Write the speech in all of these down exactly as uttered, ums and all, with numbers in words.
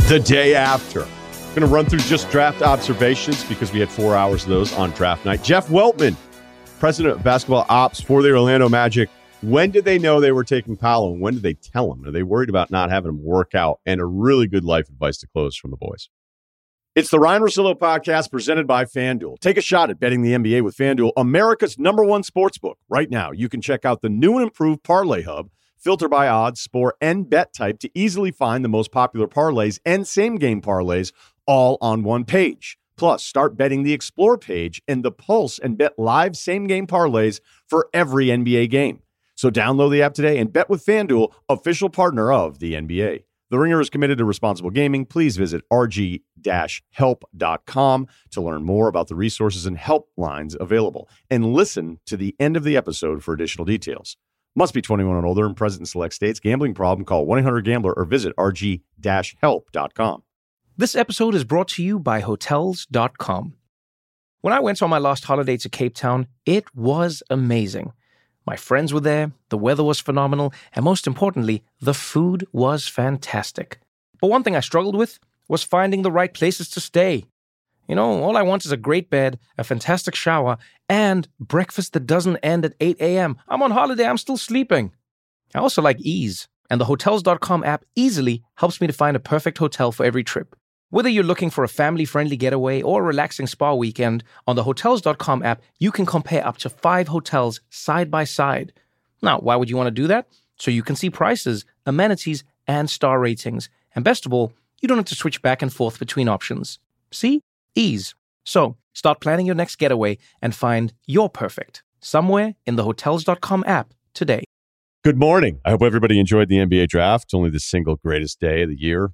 the day after. I'm going to run through just draft observations because we had four hours of those on draft night. Jeff Weltman, president of basketball ops for the Orlando Magic. When did they know they were taking Paolo, and when did they tell him? Are they worried about not having him work out? And a really good life advice to close from the boys. It's the Ryan Russillo podcast presented by FanDuel. Take a shot at betting the N B A with FanDuel, America's number one sportsbook. Right now, you can check out the new and improved Parlay Hub. Filter by odds, score, and bet type to easily find the most popular parlays and same-game parlays all on one page. Plus, start betting the Explore page and the Pulse and bet live same-game parlays for every N B A game. So download the app today and bet with FanDuel, official partner of the N B A. The Ringer is committed to responsible gaming. Please visit r g dash help dot com to learn more about the resources and helplines available. And listen to the end of the episode for additional details. Must be twenty-one and older and present in select states. Gambling problem? Call one eight hundred gambler or visit r g dash help dot com. This episode is brought to you by Hotels dot com. When I went on my last holiday to Cape Town, it was amazing. My friends were there, the weather was phenomenal, and most importantly, the food was fantastic. But one thing I struggled with was finding the right places to stay. You know, all I want is a great bed, a fantastic shower, and breakfast that doesn't end at eight a.m. I'm on holiday, I'm still sleeping. I also like ease, and the Hotels dot com app easily helps me to find a perfect hotel for every trip. Whether you're looking for a family-friendly getaway or a relaxing spa weekend, on the Hotels dot com app, you can compare up to five hotels side by side. Now, why would you want to do that? So you can see prices, amenities, and star ratings. And best of all, you don't have to switch back and forth between options. See? Ease. So, start planning your next getaway and find your perfect somewhere in the Hotels dot com app today. Good morning. I hope everybody enjoyed the N B A draft. It's only the single greatest day of the year.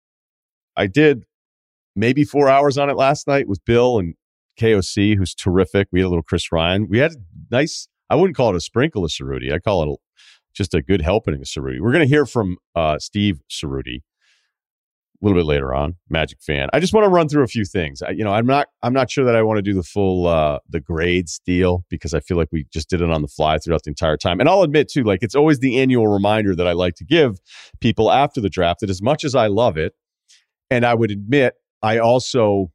I did maybe four hours on it last night with Bill and K O C, who's terrific. We had a little Chris Ryan. We had a nice, I wouldn't call it a sprinkle of Cerruti. I call it a, just a good helping of Cerruti. We're going to hear from uh, Steve Cerruti a little bit later on, Magic fan. I just want to run through a few things. I, you know, I'm not, I'm not sure that I want to do the full, uh, the grades deal because I feel like we just did it on the fly throughout the entire time. And I'll admit too, like it's always the annual reminder that I like to give people after the draft that as much as I love it, and I would admit, I also,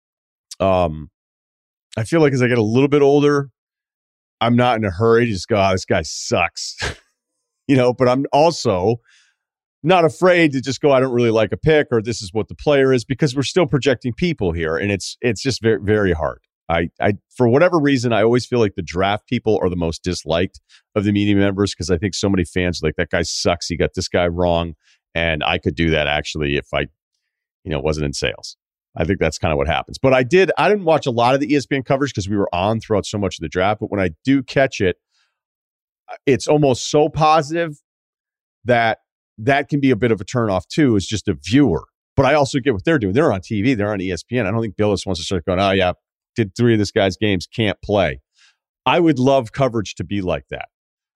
um, I feel like as I get a little bit older, I'm not in a hurry to just go, oh, this guy sucks, you know, but I'm also not afraid to just go, I don't really like a pick or this is what the player is because we're still projecting people here. And it's, it's just very, very hard. I, I, for whatever reason, I always feel like the draft people are the most disliked of the media members because I think so many fans are like, that guy sucks. He got this guy wrong. And I could do that actually if I, you know, wasn't in sales. I think that's kind of what happens. But I did, I didn't watch a lot of the E S P N coverage because we were on throughout so much of the draft. But when I do catch it, it's almost so positive that that can be a bit of a turnoff too, as just a viewer. But I also get what they're doing. They're on T V. They're on E S P N. I don't think Billis wants to start going, oh yeah, did three of this guy's games, can't play. I would love coverage to be like that.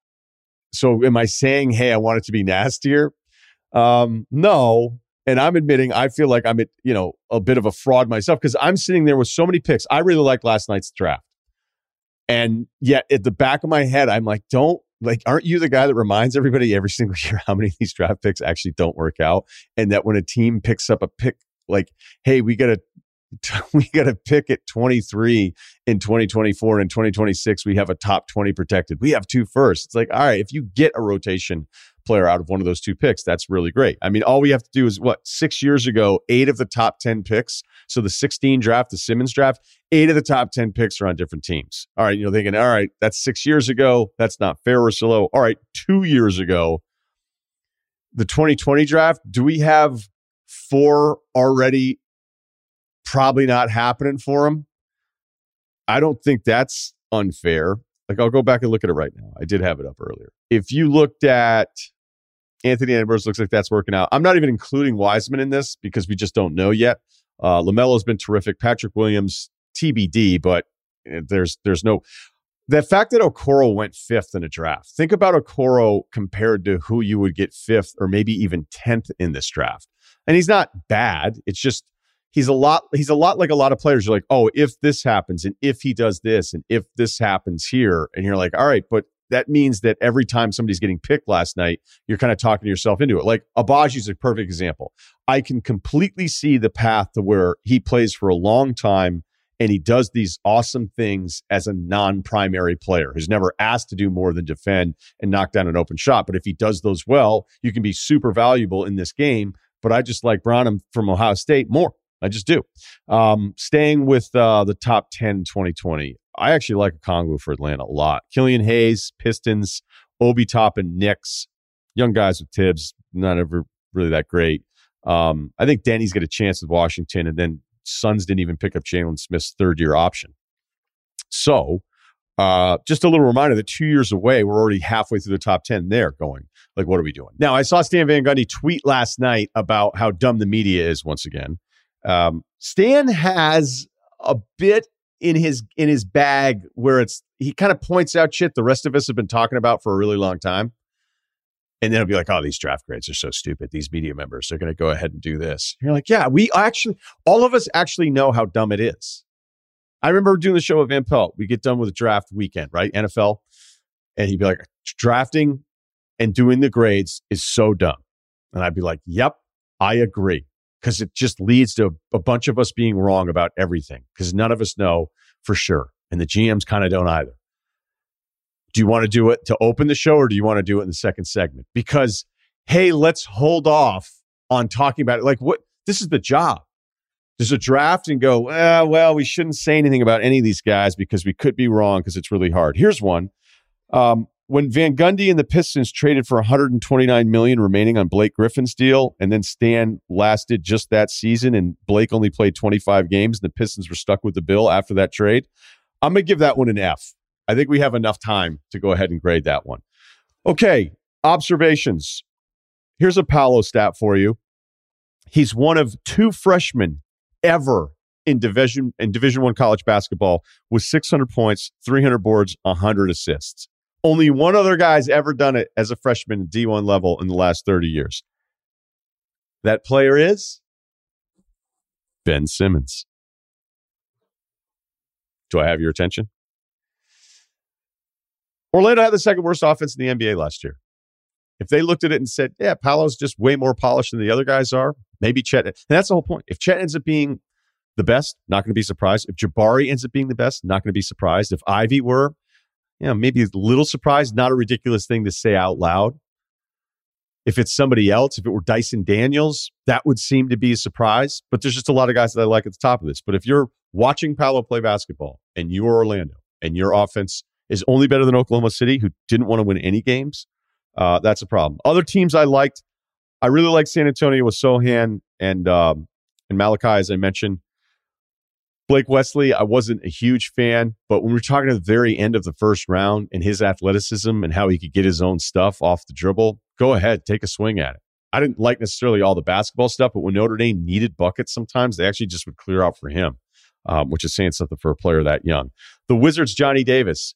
So am I saying, hey, I want it to be nastier? Um, no. And I'm admitting I feel like I'm at, you know, a bit of a fraud myself because I'm sitting there with so many picks. I really liked last night's draft. And yet at the back of my head, I'm like, don't, like, aren't you the guy that reminds everybody every single year how many of these draft picks actually don't work out? And that when a team picks up a pick, like, hey, we got to, we got to pick at twenty-three in twenty twenty-four and twenty twenty-six, we have a top twenty protected. We have two first. It's like, all right, if you get a rotation player out of one of those two picks, that's really great. I mean, all we have to do is what, six years ago, eight of the top ten picks. So the sixteen draft, the Simmons draft, eight of the top ten picks are on different teams. All right, you're thinking, all right, that's six years ago. That's not fair, Russillo. All right, two years ago, the twenty twenty draft, do we have four already probably not happening for him? I don't think that's unfair. Like, I'll go back and look at it right now. I did have it up earlier. If you looked at Anthony Edwards, looks like that's working out. I'm not even including Wiseman in this because we just don't know yet. Uh, LaMelo's been terrific. Patrick Williams, T B D, but there's there's no... The fact that Okoro went fifth in a draft. Think about Okoro compared to who you would get fifth or maybe even tenth in this draft. And he's not bad. It's just he's a lot he's a lot like a lot of players. You're like, oh, if this happens and if he does this and if this happens here, and you're like, all right, but that means that every time somebody's getting picked last night, you're kind of talking yourself into it. Like Abaji's a perfect example. I can completely see the path to where he plays for a long time and he does these awesome things as a non-primary player who's never asked to do more than defend and knock down an open shot. But if he does those well, you can be super valuable in this game. But I just like Branham from Ohio State more. I just do. Um, staying with uh, the top ten in twenty twenty, I actually like Okongwu for Atlanta a lot. Killian Hayes, Pistons, Obi Toppin, Knicks, young guys with Tibbs, not ever really that great. Um, I think Denny's got a chance with Washington, and then Suns didn't even pick up Jalen Smith's third-year option. So uh, just a little reminder that two years away, we're already halfway through the top ten there going, like, what are we doing? Now, I saw Stan Van Gundy tweet last night about how dumb the media is once again. Um, Stan has a bit in his in his bag where it's he kind of points out shit the rest of us have been talking about for a really long time. And then it'll be like, oh, these draft grades are so stupid. These media members, they're going to go ahead and do this. And you're like, yeah, we actually, all of us actually know how dumb it is. I remember doing the show with Van Pelt. We get done with the draft weekend, right? N F L. And he'd be like, drafting and doing the grades is so dumb. And I'd be like, yep, I agree. Because it just leads to a bunch of us being wrong about everything. Because none of us know for sure. And the G Ms kind of don't either. Do you want to do it to open the show or do you want to do it in the second segment? Because, hey, let's hold off on talking about it. Like, what? This is the job. There's a draft and go, eh, well, we shouldn't say anything about any of these guys because we could be wrong because it's really hard. Here's one. Um, when Van Gundy and the Pistons traded for one hundred twenty-nine million dollars remaining on Blake Griffin's deal, and then Stan lasted just that season and Blake only played twenty-five games and the Pistons were stuck with the bill after that trade, I'm going to give that one an F. I think we have enough time to go ahead and grade that one. Okay, observations. Here's a Paolo stat for you. He's one of two freshmen ever in Division in Division One college basketball with six hundred points, three hundred boards, one hundred assists. Only one other guy's ever done it as a freshman at D one level in the last thirty years. That player is Ben Simmons. Do I have your attention? Orlando had the second worst offense in the N B A last year. If they looked at it and said, yeah, Paolo's just way more polished than the other guys are, maybe Chet. And that's the whole point. If Chet ends up being the best, not going to be surprised. If Jabari ends up being the best, not going to be surprised. If Ivy were, you know, maybe a little surprised, not a ridiculous thing to say out loud. If it's somebody else, if it were Dyson Daniels, that would seem to be a surprise. But there's just a lot of guys that I like at the top of this. But if you're watching Paolo play basketball and you're Orlando and your offense is only better than Oklahoma City, who didn't want to win any games, uh, that's a problem. Other teams I liked, I really liked San Antonio with Sohan and um, and Malachi, as I mentioned. Blake Wesley, I wasn't a huge fan, but when we're talking at the very end of the first round and his athleticism and how he could get his own stuff off the dribble, go ahead, take a swing at it. I didn't like necessarily all the basketball stuff, but when Notre Dame needed buckets sometimes, they actually just would clear out for him, um, which is saying something for a player that young. The Wizards, Johnny Davis.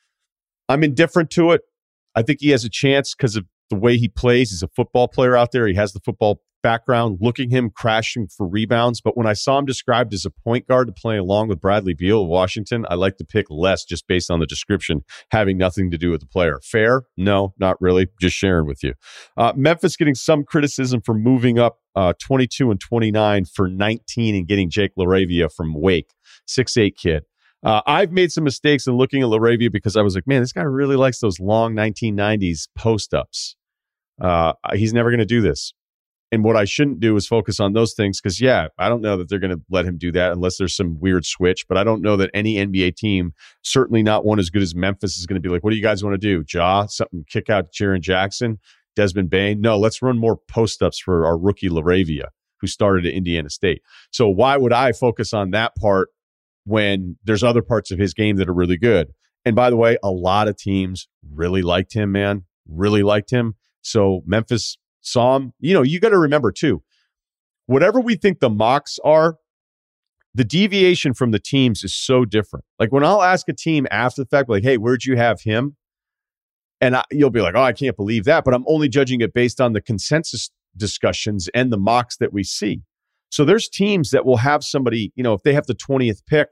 I'm indifferent to it. I think he has a chance because of the way he plays. He's a football player out there. He has the football background, looking him crashing for rebounds. But when I saw him described as a point guard to play along with Bradley Beal of Washington, I like to pick less just based on the description, having nothing to do with the player. Fair? No, not really. Just sharing with you. Uh, Memphis getting some criticism for moving up uh, twenty-two and twenty-nine for nineteen and getting Jake LaRavia from Wake, six eight kid. Uh, I've made some mistakes in looking at LaRavia because I was like, man, this guy really likes those long nineteen nineties post-ups. Uh, he's never going to do this. And what I shouldn't do is focus on those things because, yeah, I don't know that they're going to let him do that unless there's some weird switch. But I don't know that any N B A team, certainly not one as good as Memphis, is going to be like, what do you guys want to do? Ja, something, kick out Jaren Jackson, Desmond Bane? No, let's run more post-ups for our rookie LaRavia, who started at Indiana State. So why would I focus on that part when there's other parts of his game that are really good? And by the way, a lot of teams really liked him, man, really liked him. So Memphis saw him. You know, you got to remember too, whatever we think the mocks are, the deviation from the teams is so different. Like when I'll ask a team after the fact, like, hey, where'd you have him? And I, you'll be like, oh, I can't believe that. But I'm only judging it based on the consensus discussions and the mocks that we see. So there's teams that will have somebody, you know, if they have the twentieth pick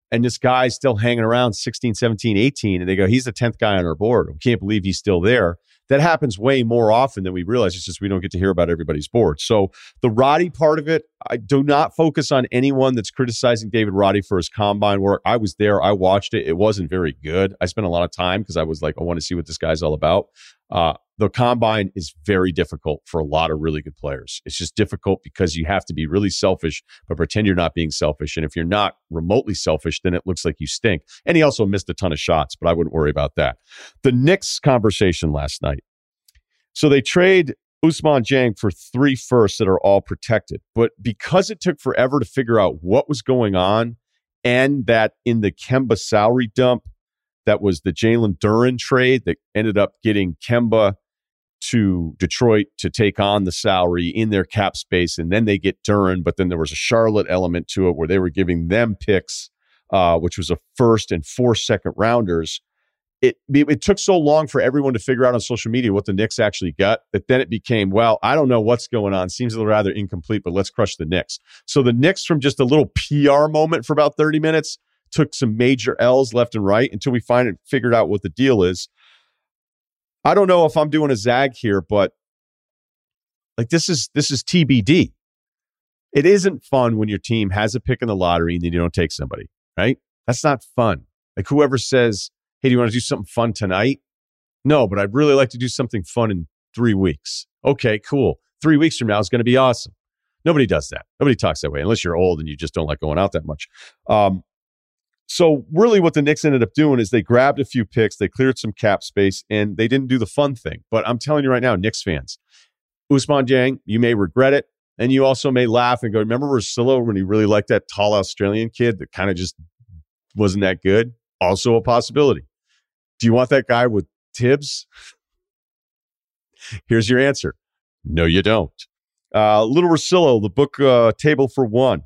and this guy's still hanging around sixteen, seventeen, eighteen, and they go, he's the tenth guy on our board. We can't believe he's still there. That happens way more often than we realize. It's just we don't get to hear about everybody's board. So the Roddy part of it, I do not focus on anyone that's criticizing David Roddy for his combine work. I was there. I watched it. It wasn't very good. I spent a lot of time because I was like, I want to see what this guy's all about. Uh, the combine is very difficult for a lot of really good players. It's just difficult because you have to be really selfish, but pretend you're not being selfish. And if you're not remotely selfish, then it looks like you stink. And he also missed a ton of shots, but I wouldn't worry about that. The Knicks conversation last night. So they trade Ousmane Dieng for three firsts that are all protected. But because it took forever to figure out what was going on, and that in the Kemba salary dump, that was the Jalen Duren trade that ended up getting Kemba to Detroit to take on the salary in their cap space, and then they get Duren, but then there was a Charlotte element to it where they were giving them picks, uh, which was a first and four second rounders. It, it took so long for everyone to figure out on social media what the Knicks actually got that then it became, well, I don't know what's going on. Seems rather incomplete, but let's crush the Knicks. So the Knicks, from just a little P R moment for about thirty minutes, took some major L's left and right until we finally figured out what the deal is. I don't know if I'm doing a zag here, but like this is this is T B D. It isn't fun when your team has a pick in the lottery and then you don't take somebody, right? That's not fun. Like whoever says, hey, do you want to do something fun tonight? No, but I'd really like to do something fun in three weeks. Okay, cool. Three weeks from now is going to be awesome. Nobody does that. Nobody talks that way unless you're old and you just don't like going out that much. Um, So really what the Knicks ended up doing is they grabbed a few picks, they cleared some cap space, and they didn't do the fun thing. But I'm telling you right now, Knicks fans, Ousmane Dieng, you may regret it, and you also may laugh and go, remember Russillo when he really liked that tall Australian kid that kind of just wasn't that good? Also a possibility. Do you want that guy with Tibbs? Here's your answer. No, you don't. Uh, Little Russillo, the book uh, Table for One.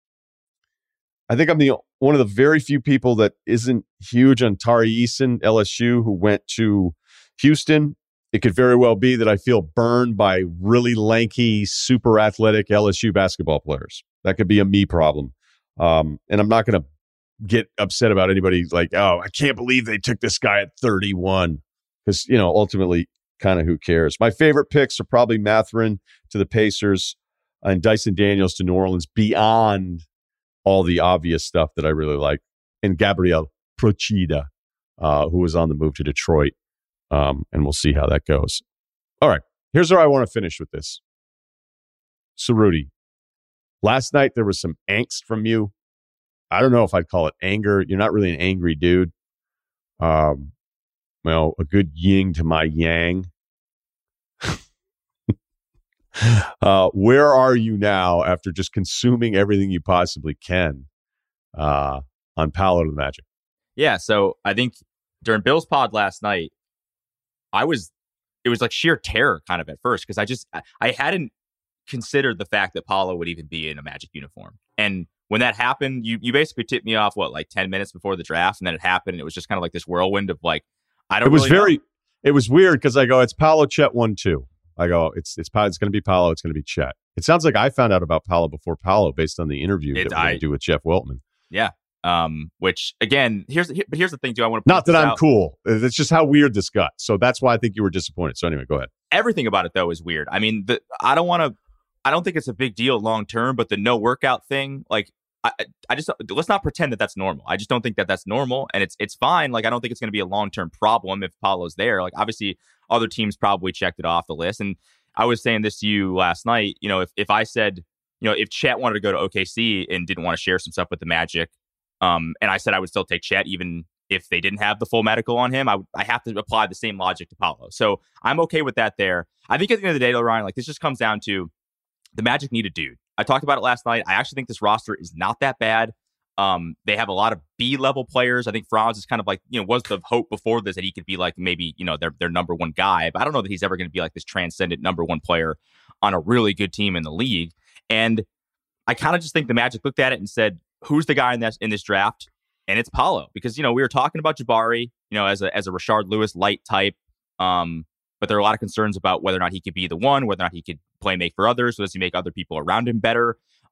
I think I'm the one of the very few people that isn't huge on Tari Eason, L S U, who went to Houston. It could very well be that I feel burned by really lanky, super athletic L S U basketball players. That could be a me problem. Um, and I'm not going to get upset about anybody like, oh, I can't believe they took this guy at thirty-one. Because, you know, ultimately, kind of who cares? My favorite picks are probably Mathurin to the Pacers and Dyson Daniels to New Orleans, beyond all the obvious stuff that I really like, and Gabriel Procida, uh, who was on the move to Detroit. Um, and we'll see how that goes. All right, here's where I want to finish with this. So, Rudy, last night there was some angst from you. I don't know if I'd call it anger. You're not really an angry dude. Um, well, a good yin to my yang. Uh, where are you now after just consuming everything you possibly can uh, on Paolo to the Magic? Yeah, so I think during Bill's pod last night, I was, it was like sheer terror kind of at first because I just, I, I hadn't considered the fact that Paolo would even be in a Magic uniform. And when that happened, you you basically tipped me off, what, like ten minutes before the draft, and then it happened, and it was just kind of like this whirlwind of like, I don't. It was really very, know. It was weird because I go, it's Paolo, Chet one two. I go, it's it's it's going to be Paolo, it's going to be Chet. It sounds like I found out about Paolo before Paolo based on the interview it, that we're going to do with Jeff Weltman. Yeah. Um, which again, here's here, but here's the thing, too. I want to not that I'm out. cool. It's just how weird this got. So that's why I think you were disappointed. So anyway, go ahead. Everything about it though is weird. I mean, the, I don't want to. I don't think it's a big deal long term, but the no workout thing, like. I, I just let's not pretend that that's normal. I just don't think that that's normal, and it's it's fine. Like I don't think it's going to be a long term problem if Paolo's there. Like obviously, other teams probably checked it off the list. And I was saying this to you last night. You know, if if I said, you know, if Chet wanted to go to O K C and didn't want to share some stuff with the Magic, um, and I said I would still take Chet even if they didn't have the full medical on him, I would I have to apply the same logic to Paolo. So I'm okay with that there. I think at the end of the day, though, Ryan, like this just comes down to the Magic need a dude. I talked about it last night. I actually think this roster is not that bad. Um, they have a lot of B-level players. I think Franz is kind of like, you know, was the hope before this that he could be like maybe, you know, their their number one guy. But I don't know that he's ever going to be like this transcendent number one player on a really good team in the league. And I kind of just think the Magic looked at it and said, who's the guy in this in this draft? And it's Paolo. Because, you know, we were talking about Jabari, you know, as a as a Rashard Lewis light type. Um, but there are a lot of concerns about whether or not he could be the one, whether or not he could play make for others. So does he make other people around him better?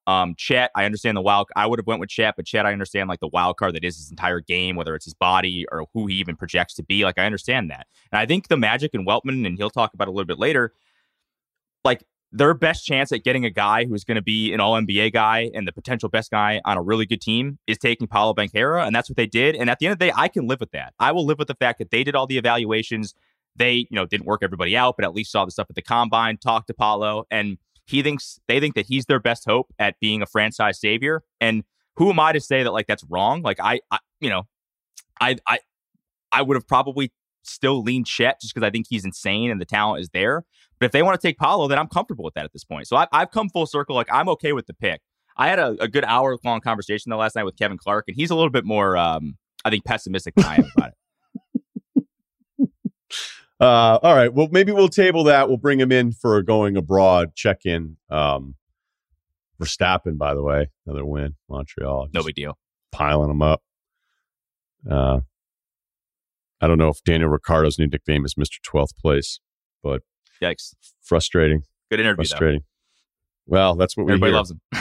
Um, Chet, I understand the wild. I would have went with Chet, but Chet, I understand like the wild card that is his entire game, whether it's his body or who he even projects to be. Like I understand that, and I think the Magic and Weltman, and he'll talk about it a little bit later. Like their best chance at getting a guy who's going to be an All N B A guy and the potential best guy on a really good team is taking Paolo Banchero, and that's what they did. And at the end of the day, I can live with that. I will live with the fact that they did all the evaluations. They, you know, didn't work everybody out, but at least saw the stuff at the combine, talked to Paolo, and he thinks they think that he's their best hope at being a franchise savior. And who am I to say that like that's wrong? Like I, I you know, I, I, I would have probably still leaned Chet just because I think he's insane and the talent is there. But if they want to take Paolo, then I'm comfortable with that at this point. So I, I've come full circle. Like I'm okay with the pick. I had a, a good hour long conversation though last night with Kevin Clark, and he's a little bit more, um, I think, pessimistic than I am about it. Uh, all right. Well, maybe we'll table that. We'll bring him in for a going abroad check-in. Um, Verstappen, by the way, another win. Montreal. No big deal. Piling them up. Uh, I don't know if Daniel Ricciardo's new nickname is Mister twelfth Place, but yikes. Frustrating. Good interview, Frustrating. Though. Well, that's what we Everybody hear. loves him.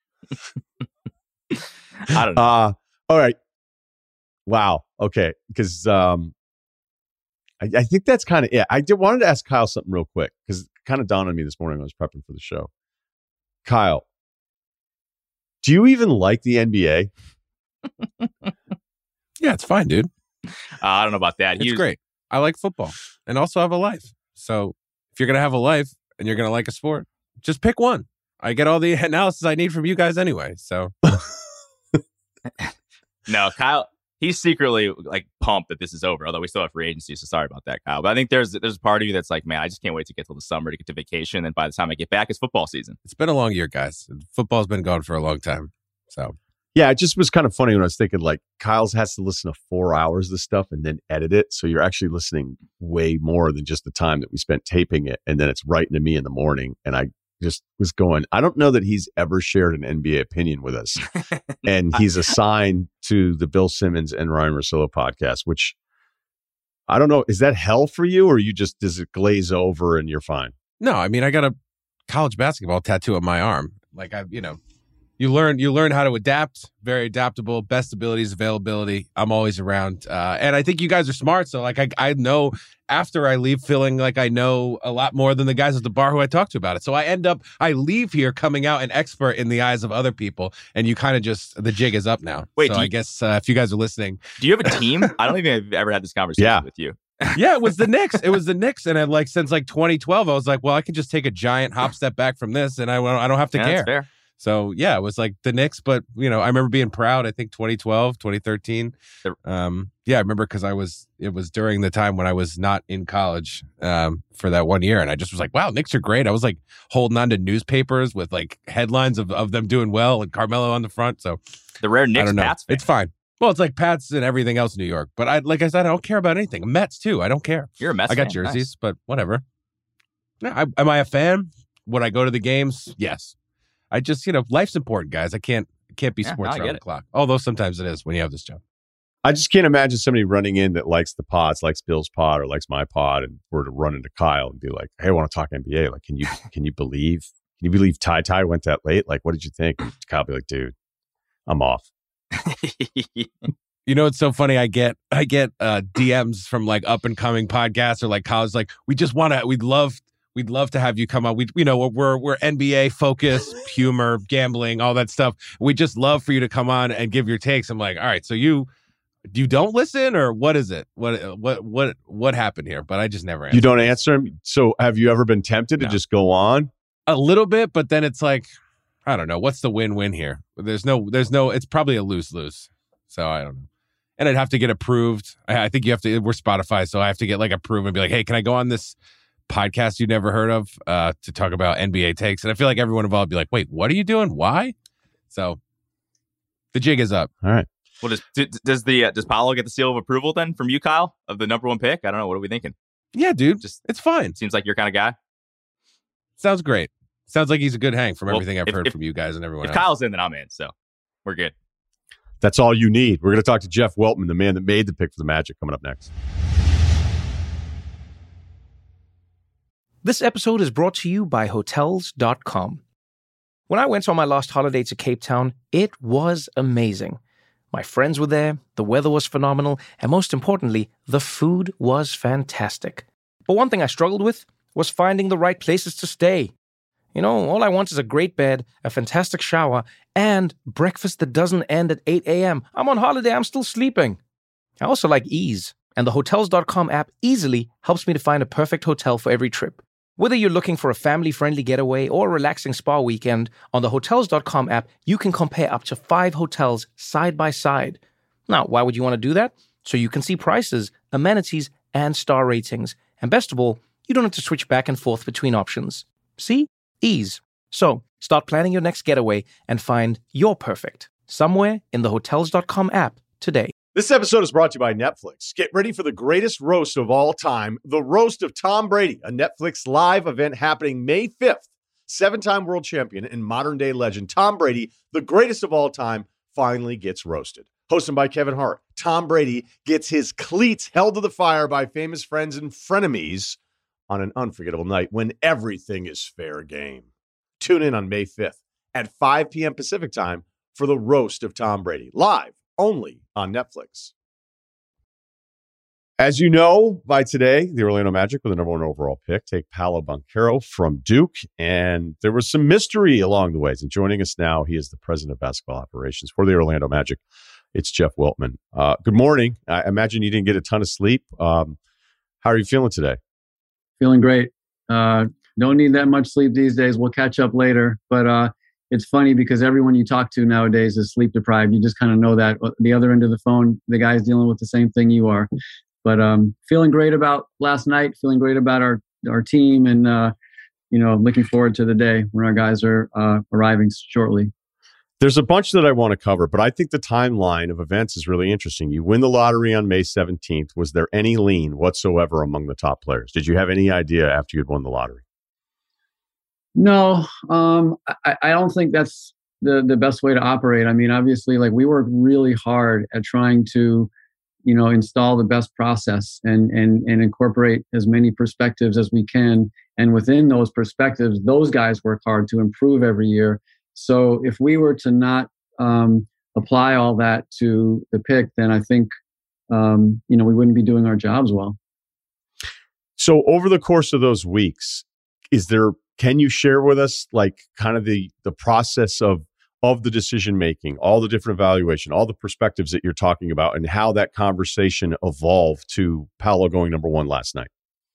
I don't know. Uh, all right. Wow. Okay. Because um, I, I think that's kind of it. I did wanted to ask Kyle something real quick because it kind of dawned on me this morning when I was prepping for the show. Kyle, do you even like the N B A? Yeah, it's fine, dude. Uh, I don't know about that. It's He was, great. I like football and also have a life. So if you're going to have a life and you're going to like a sport, just pick one. I get all the analysis I need from you guys anyway. So no, Kyle, he's secretly like pumped that this is over, although we still have free agency. So sorry about that, Kyle. But I think there's there's a part of you that's like, man, I just can't wait to get till the summer to get to vacation. And by the time I get back, it's football season. it's been a long year, guys. Football's been gone for a long time. So Yeah, it just was kind of funny when I was thinking like Kyle's has to listen to four hours of this stuff and then edit it. So you're actually listening way more than just the time that we spent taping it. And then it's writing to me in the morning. And I just was going, I don't know that he's ever shared an N B A opinion with us. And he's assigned to the Bill Simmons and Ryan Russillo podcast, which I don't know. Is that hell for you or you just, does it glaze over and you're fine? no, I mean, I got a college basketball tattoo on my arm. Like I, you know, you learn you learn how to adapt. Very adaptable. Best abilities, availability. I'm always around, uh, and I think you guys are smart. So like I, I know after I leave, feeling like I know a lot more than the guys at the bar who I talk to about it. So I end up, I leave here coming out an expert in the eyes of other people, and you kind of just the jig is up now. Wait, so do I you- guess uh, if you guys are listening, Do you have a team? I don't think I've ever had this conversation Yeah. with you. yeah, it was the Knicks. It was the Knicks, and I like since like twenty twelve, I was like, well, I can just take a giant hop step back from this, and I I don't have to Yeah, care. that's fair. So yeah, it was like the Knicks, but you know, I remember being proud. I think twenty twelve, twenty thirteen. The- Um, yeah, I remember because I was. It was during the time when I was not in college um, for that one year, and I just was like, "Wow, Knicks are great." I was like holding on to newspapers with like headlines of, of them doing well and Carmelo on the front. So The rare I Knicks don't know. Pats fan. It's fine. Well, it's like Pats and everything else in New York. But I, like I said, I don't care about anything. Mets too. I don't care. You're a Mets I got fan. jerseys, Nice. but whatever. Yeah, I, am I a fan? Would I go to the games? Yes. I just, you know, life's important, guys. I can't can't be Yeah, sports no, I around get the it. clock. Although sometimes it is when you have this job. I just can't imagine somebody running in that likes the pods, likes Bill's pod or likes my pod, and were to run into Kyle and be like, "Hey, I want to talk N B A. Like, can you can you believe can you believe Ty Ty went that late? Like, what did you think?" And Kyle be like, "Dude, I'm off." You know, it's so funny. I get I get uh, D Ms from like up and coming podcasts or like college. Like, we just want to. We'd love. We'd love to have you come on. We, you know, we're we're N B A focused, humor, gambling, all that stuff. We just love for you to come on and give your takes. I'm like, all right, so you you don't listen, or what is it? What what what what happened here? But I just never answer. You don't answer him. So, have you ever been tempted No. to just go on? A little bit, but then it's like, I don't know. What's the win-win here? There's no, there's no, it's probably a lose-lose. So I don't know. And I'd have to get approved. I, I think you have to, we're Spotify, so I have to get like approved and be like, hey, can I go on this podcast you never heard of uh, to talk about N B A takes? And I feel like everyone involved would be like, wait, what are you doing? Why? So the jig is up. All right. Well, does d- does the uh, does Paolo get the seal of approval then from you, Kyle, of the number one pick? I don't know. What are we thinking? Yeah, dude. Just It's fine. seems like your kind of guy. Sounds great. Sounds like he's a good hang from Well, everything I've if- heard if- from you guys and everyone If else. Kyle's in, then I'm in. So we're good. That's all you need. We're going to talk to Jeff Weltman, the man that made the pick for the Magic, coming up next. This episode is brought to you by Hotels dot com. When I went on my last holiday to Cape Town, it was amazing. My friends were there, the weather was phenomenal, and most importantly, the food was fantastic. But one thing I struggled with was finding the right places to stay. You know, all I want is a great bed, a fantastic shower, and breakfast that doesn't end at eight a.m. I'm on holiday, I'm still sleeping. I also like ease, and the Hotels dot com app easily helps me to find a perfect hotel for every trip. Whether you're looking for a family-friendly getaway or a relaxing spa weekend, on the Hotels dot com app, you can compare up to five hotels side by side. Now, why would you want to do that? So you can see prices, amenities, and star ratings. And best of all, you don't have to switch back and forth between options. See? Ease. So, start planning your next getaway and find your perfect somewhere in the Hotels dot com app today. This episode is brought to you by Netflix. Get ready for the greatest roast of all time, the Roast of Tom Brady, a Netflix live event happening May fifth. Seven-time world champion and modern-day legend Tom Brady, the greatest of all time, finally gets roasted. Hosted by Kevin Hart, Tom Brady gets his cleats held to the fire by famous friends and frenemies on an unforgettable night when everything is fair game. Tune in on May fifth at five p.m. Pacific time for the Roast of Tom Brady, live only on Netflix. As you know, by today, the Orlando Magic with the number one overall pick take Paolo Banchero from Duke, and there was some mystery along the way. And joining us now, he is the president of basketball operations for the Orlando Magic. It's Jeff Weltman. Uh, good morning. I imagine you didn't get a ton of sleep. Um, how are you feeling today? Feeling great. Uh, don't need that much sleep these days. We'll catch up later, but uh, it's funny because everyone you talk to nowadays is sleep deprived. You just kind of know that. The other end of the phone, the guy's dealing with the same thing you are. But um, feeling great about last night, feeling great about our, our team, and uh, you know, looking forward to the day when our guys are uh, arriving shortly. There's a bunch that I want to cover, but I think the timeline of events is really interesting. You win the lottery on May seventeenth. Was there any lean whatsoever among the top players? Did you have any idea after you'd won the lottery? No, um, I, I don't think that's the, the best way to operate. I mean, obviously, like we worked really hard at trying to, you know, install the best process and and and incorporate as many perspectives as we can. And within those perspectives, those guys work hard to improve every year. So if we were to not um, apply all that to the pick, then I think, um, you know, we wouldn't be doing our jobs well. So over the course of those weeks, is there, can you share with us like kind of the the process of of the decision making, all the different evaluation, all the perspectives that you're talking about, and how that conversation evolved to Paolo going number one last night?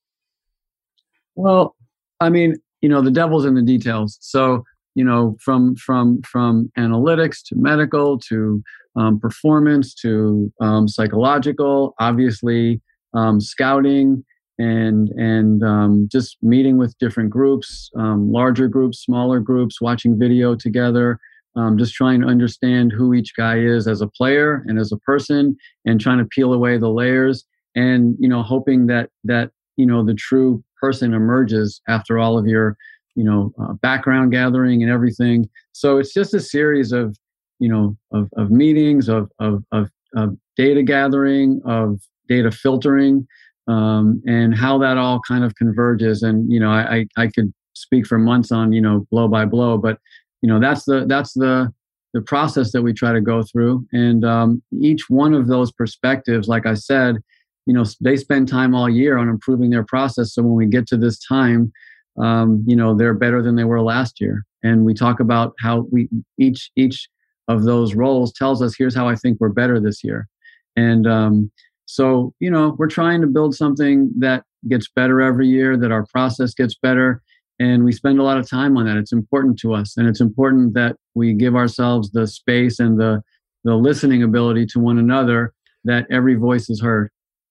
Well, I mean, you know, the devil's in the details. So, you know, from from from analytics to medical to um, performance to um, psychological, obviously um, scouting and and um, just meeting with different groups, um, larger groups, smaller groups, watching video together, um, just trying to understand who each guy is as a player and as a person, and trying to peel away the layers, and you know, hoping that that you know the true person emerges after all of your you know, uh, background gathering and everything. So it's just a series of, you know, of, of meetings, of, of, of, of data gathering, of data filtering, um, and how that all kind of converges. And, you know, I, I could speak for months on, you know, blow by blow, but, you know, that's the, that's the, the process that we try to go through. And um, each one of those perspectives, like I said, you know, they spend time all year on improving their process. So when we get to this time, Um, you know, they're better than they were last year. And we talk about how we each each of those roles tells us, here's how I think we're better this year. And um, so, you know, we're trying to build something that gets better every year, that our process gets better. And we spend a lot of time on that. It's important to us. And it's important that we give ourselves the space and the the listening ability to one another, that every voice is heard.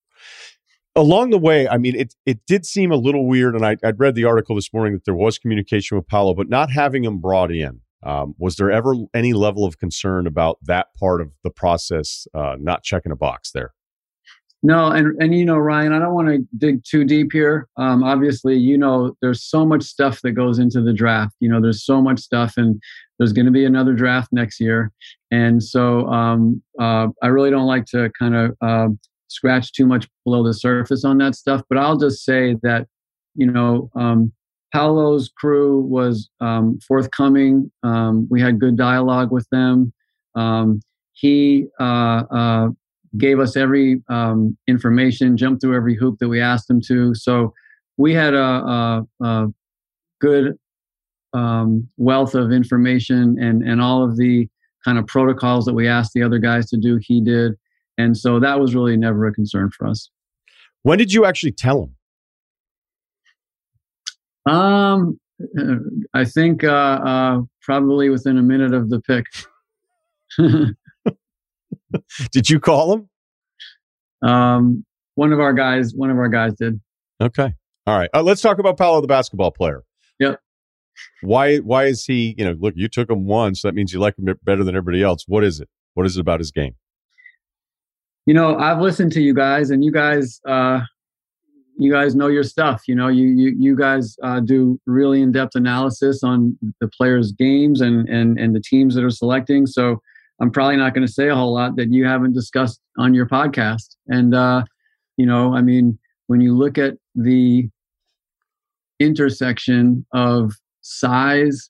Along the way, I mean, it it did seem a little weird, and I, I'd read the article this morning that there was communication with Paolo, but not having him brought in. Um, was there ever any level of concern about that part of the process, uh, not checking a box there? No, and, and you know, Ryan, I don't want to dig too deep here. Um, obviously, you know, there's so much stuff that goes into the draft. You know, there's so much stuff, and there's going to be another draft next year. And so um, uh, I really don't like to kind of uh, scratch too much below the surface on that stuff. But I'll just say that, you know, um, Paolo's crew was um, forthcoming. Um, we had good dialogue with them. Um, he uh, uh, gave us every um, information, jumped through every hoop that we asked him to. So we had a, a, a good um, wealth of information, and, and all of the kind of protocols that we asked the other guys to do, he did. And so that was really never a concern for us. When did you actually tell him? Um, I think uh, uh, probably within a minute of the pick. Did you call him? Um, one of our guys, one of our guys did. Okay. All right. Uh, let's talk about Paolo, the basketball player. Yep. Why, why is he, you know, look, you took him once, so that means you like him better than everybody else. What is it? What is it about his game? You know, I've listened to you guys, and you guys, uh, you guys know your stuff. You know, you you you guys uh, do really in-depth analysis on the players' games and and and the teams that are selecting. So I'm probably not going to say a whole lot that you haven't discussed on your podcast. And uh, you know, I mean, when you look at the intersection of size,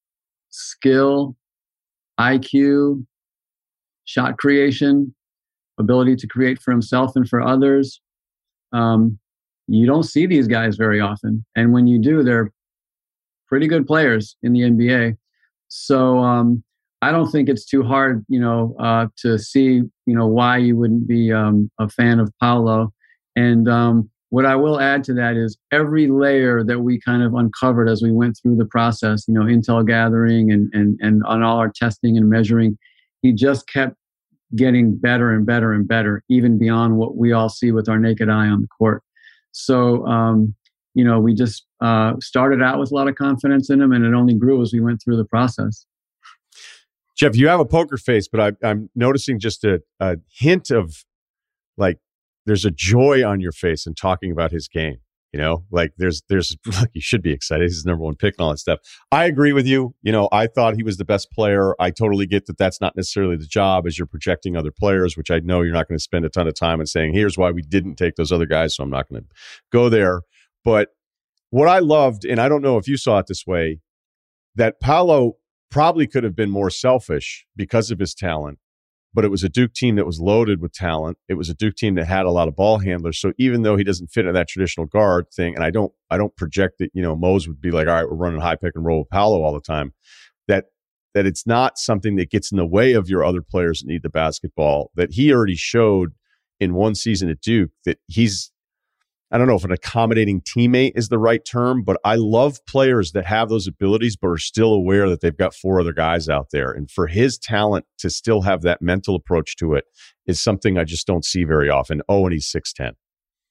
skill, I Q, shot creation, ability to create for himself and for others, um, you don't see these guys very often. And when you do, they're pretty good players in the N B A. So um, I don't think it's too hard, you know, uh, to see, you know, why you wouldn't be um, a fan of Paolo. And um, what I will add to that is every layer that we kind of uncovered as we went through the process, you know, intel gathering and and and on all our testing and measuring, he just kept getting better and better and better, even beyond what we all see with our naked eye on the court. So, um, you know, we just uh, started out with a lot of confidence in him, and it only grew as we went through the process. Jeff, you have a poker face, but I, I'm noticing just a, a hint of, like, there's a joy on your face in talking about his game. You know, like there's, there's, look, you should be excited. He's his number one pick and all that stuff. I agree with you. You know, I thought he was the best player. I totally get that that's not necessarily the job as you're projecting other players, which I know you're not going to spend a ton of time on saying, here's why we didn't take those other guys. So I'm not going to go there. But what I loved, and I don't know if you saw it this way, that Paolo probably could have been more selfish because of his talent. But it was a Duke team that was loaded with talent. It was a Duke team that had a lot of ball handlers. So even though he doesn't fit in that traditional guard thing, and I don't, I don't project that, you know, Mose would be like, all right, we're running high pick and roll with Paolo all the time. That that it's not something that gets in the way of your other players that need the basketball. That he already showed in one season at Duke that he's, I don't know if an accommodating teammate is the right term, but I love players that have those abilities but are still aware that they've got four other guys out there. And for his talent to still have that mental approach to it is something I just don't see very often. Oh, and he's six ten.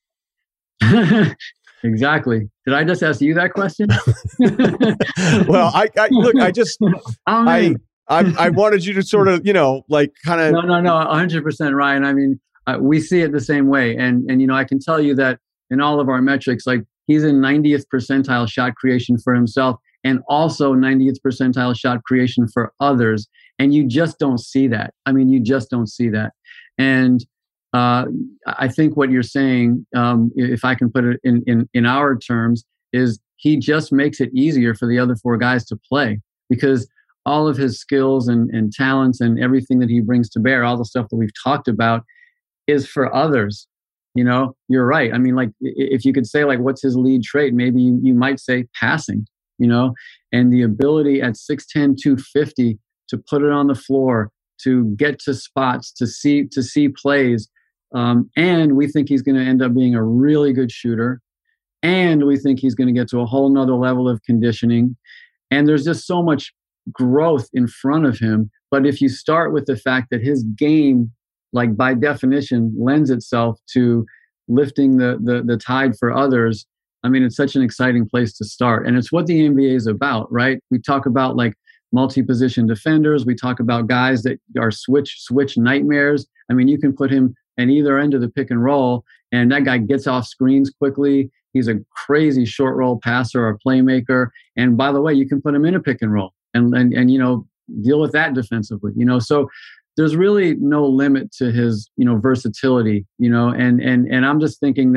Exactly. Did I just ask you that question? Well, I, I look, I just, I, I, I wanted you to sort of, you know, like kind of. No, no, no, one hundred percent, Ryan. I mean, uh, we see it the same way. And, and, you know, I can tell you that in all of our metrics, like he's in ninetieth percentile shot creation for himself and also ninetieth percentile shot creation for others. And you just don't see that. I mean, you just don't see that. And uh, I think what you're saying, um, if I can put it in, in, in our terms, is he just makes it easier for the other four guys to play because all of his skills and, and talents and everything that he brings to bear, all the stuff that we've talked about, is for others. You know, you're right. I mean, like, if you could say, like, what's his lead trait? Maybe you, you might say passing, you know, and the ability at six ten, two fifty to put it on the floor, to get to spots, to see, to see plays. Um, and we think he's going to end up being a really good shooter. And we think he's going to get to a whole nother level of conditioning. And there's just so much growth in front of him. But if you start with the fact that his game, like by definition, lends itself to lifting the, the the tide for others, I mean, it's such an exciting place to start. And it's what the N B A is about, right? We talk about like multi-position defenders. We talk about guys that are switch switch nightmares. I mean, you can put him at either end of the pick and roll, and that guy gets off screens quickly. He's a crazy short roll passer or playmaker. And by the way, you can put him in a pick and roll and and, and you know, deal with that defensively. You know, so there's really no limit to his, you know, versatility, you know, and, and, and I'm just thinking that,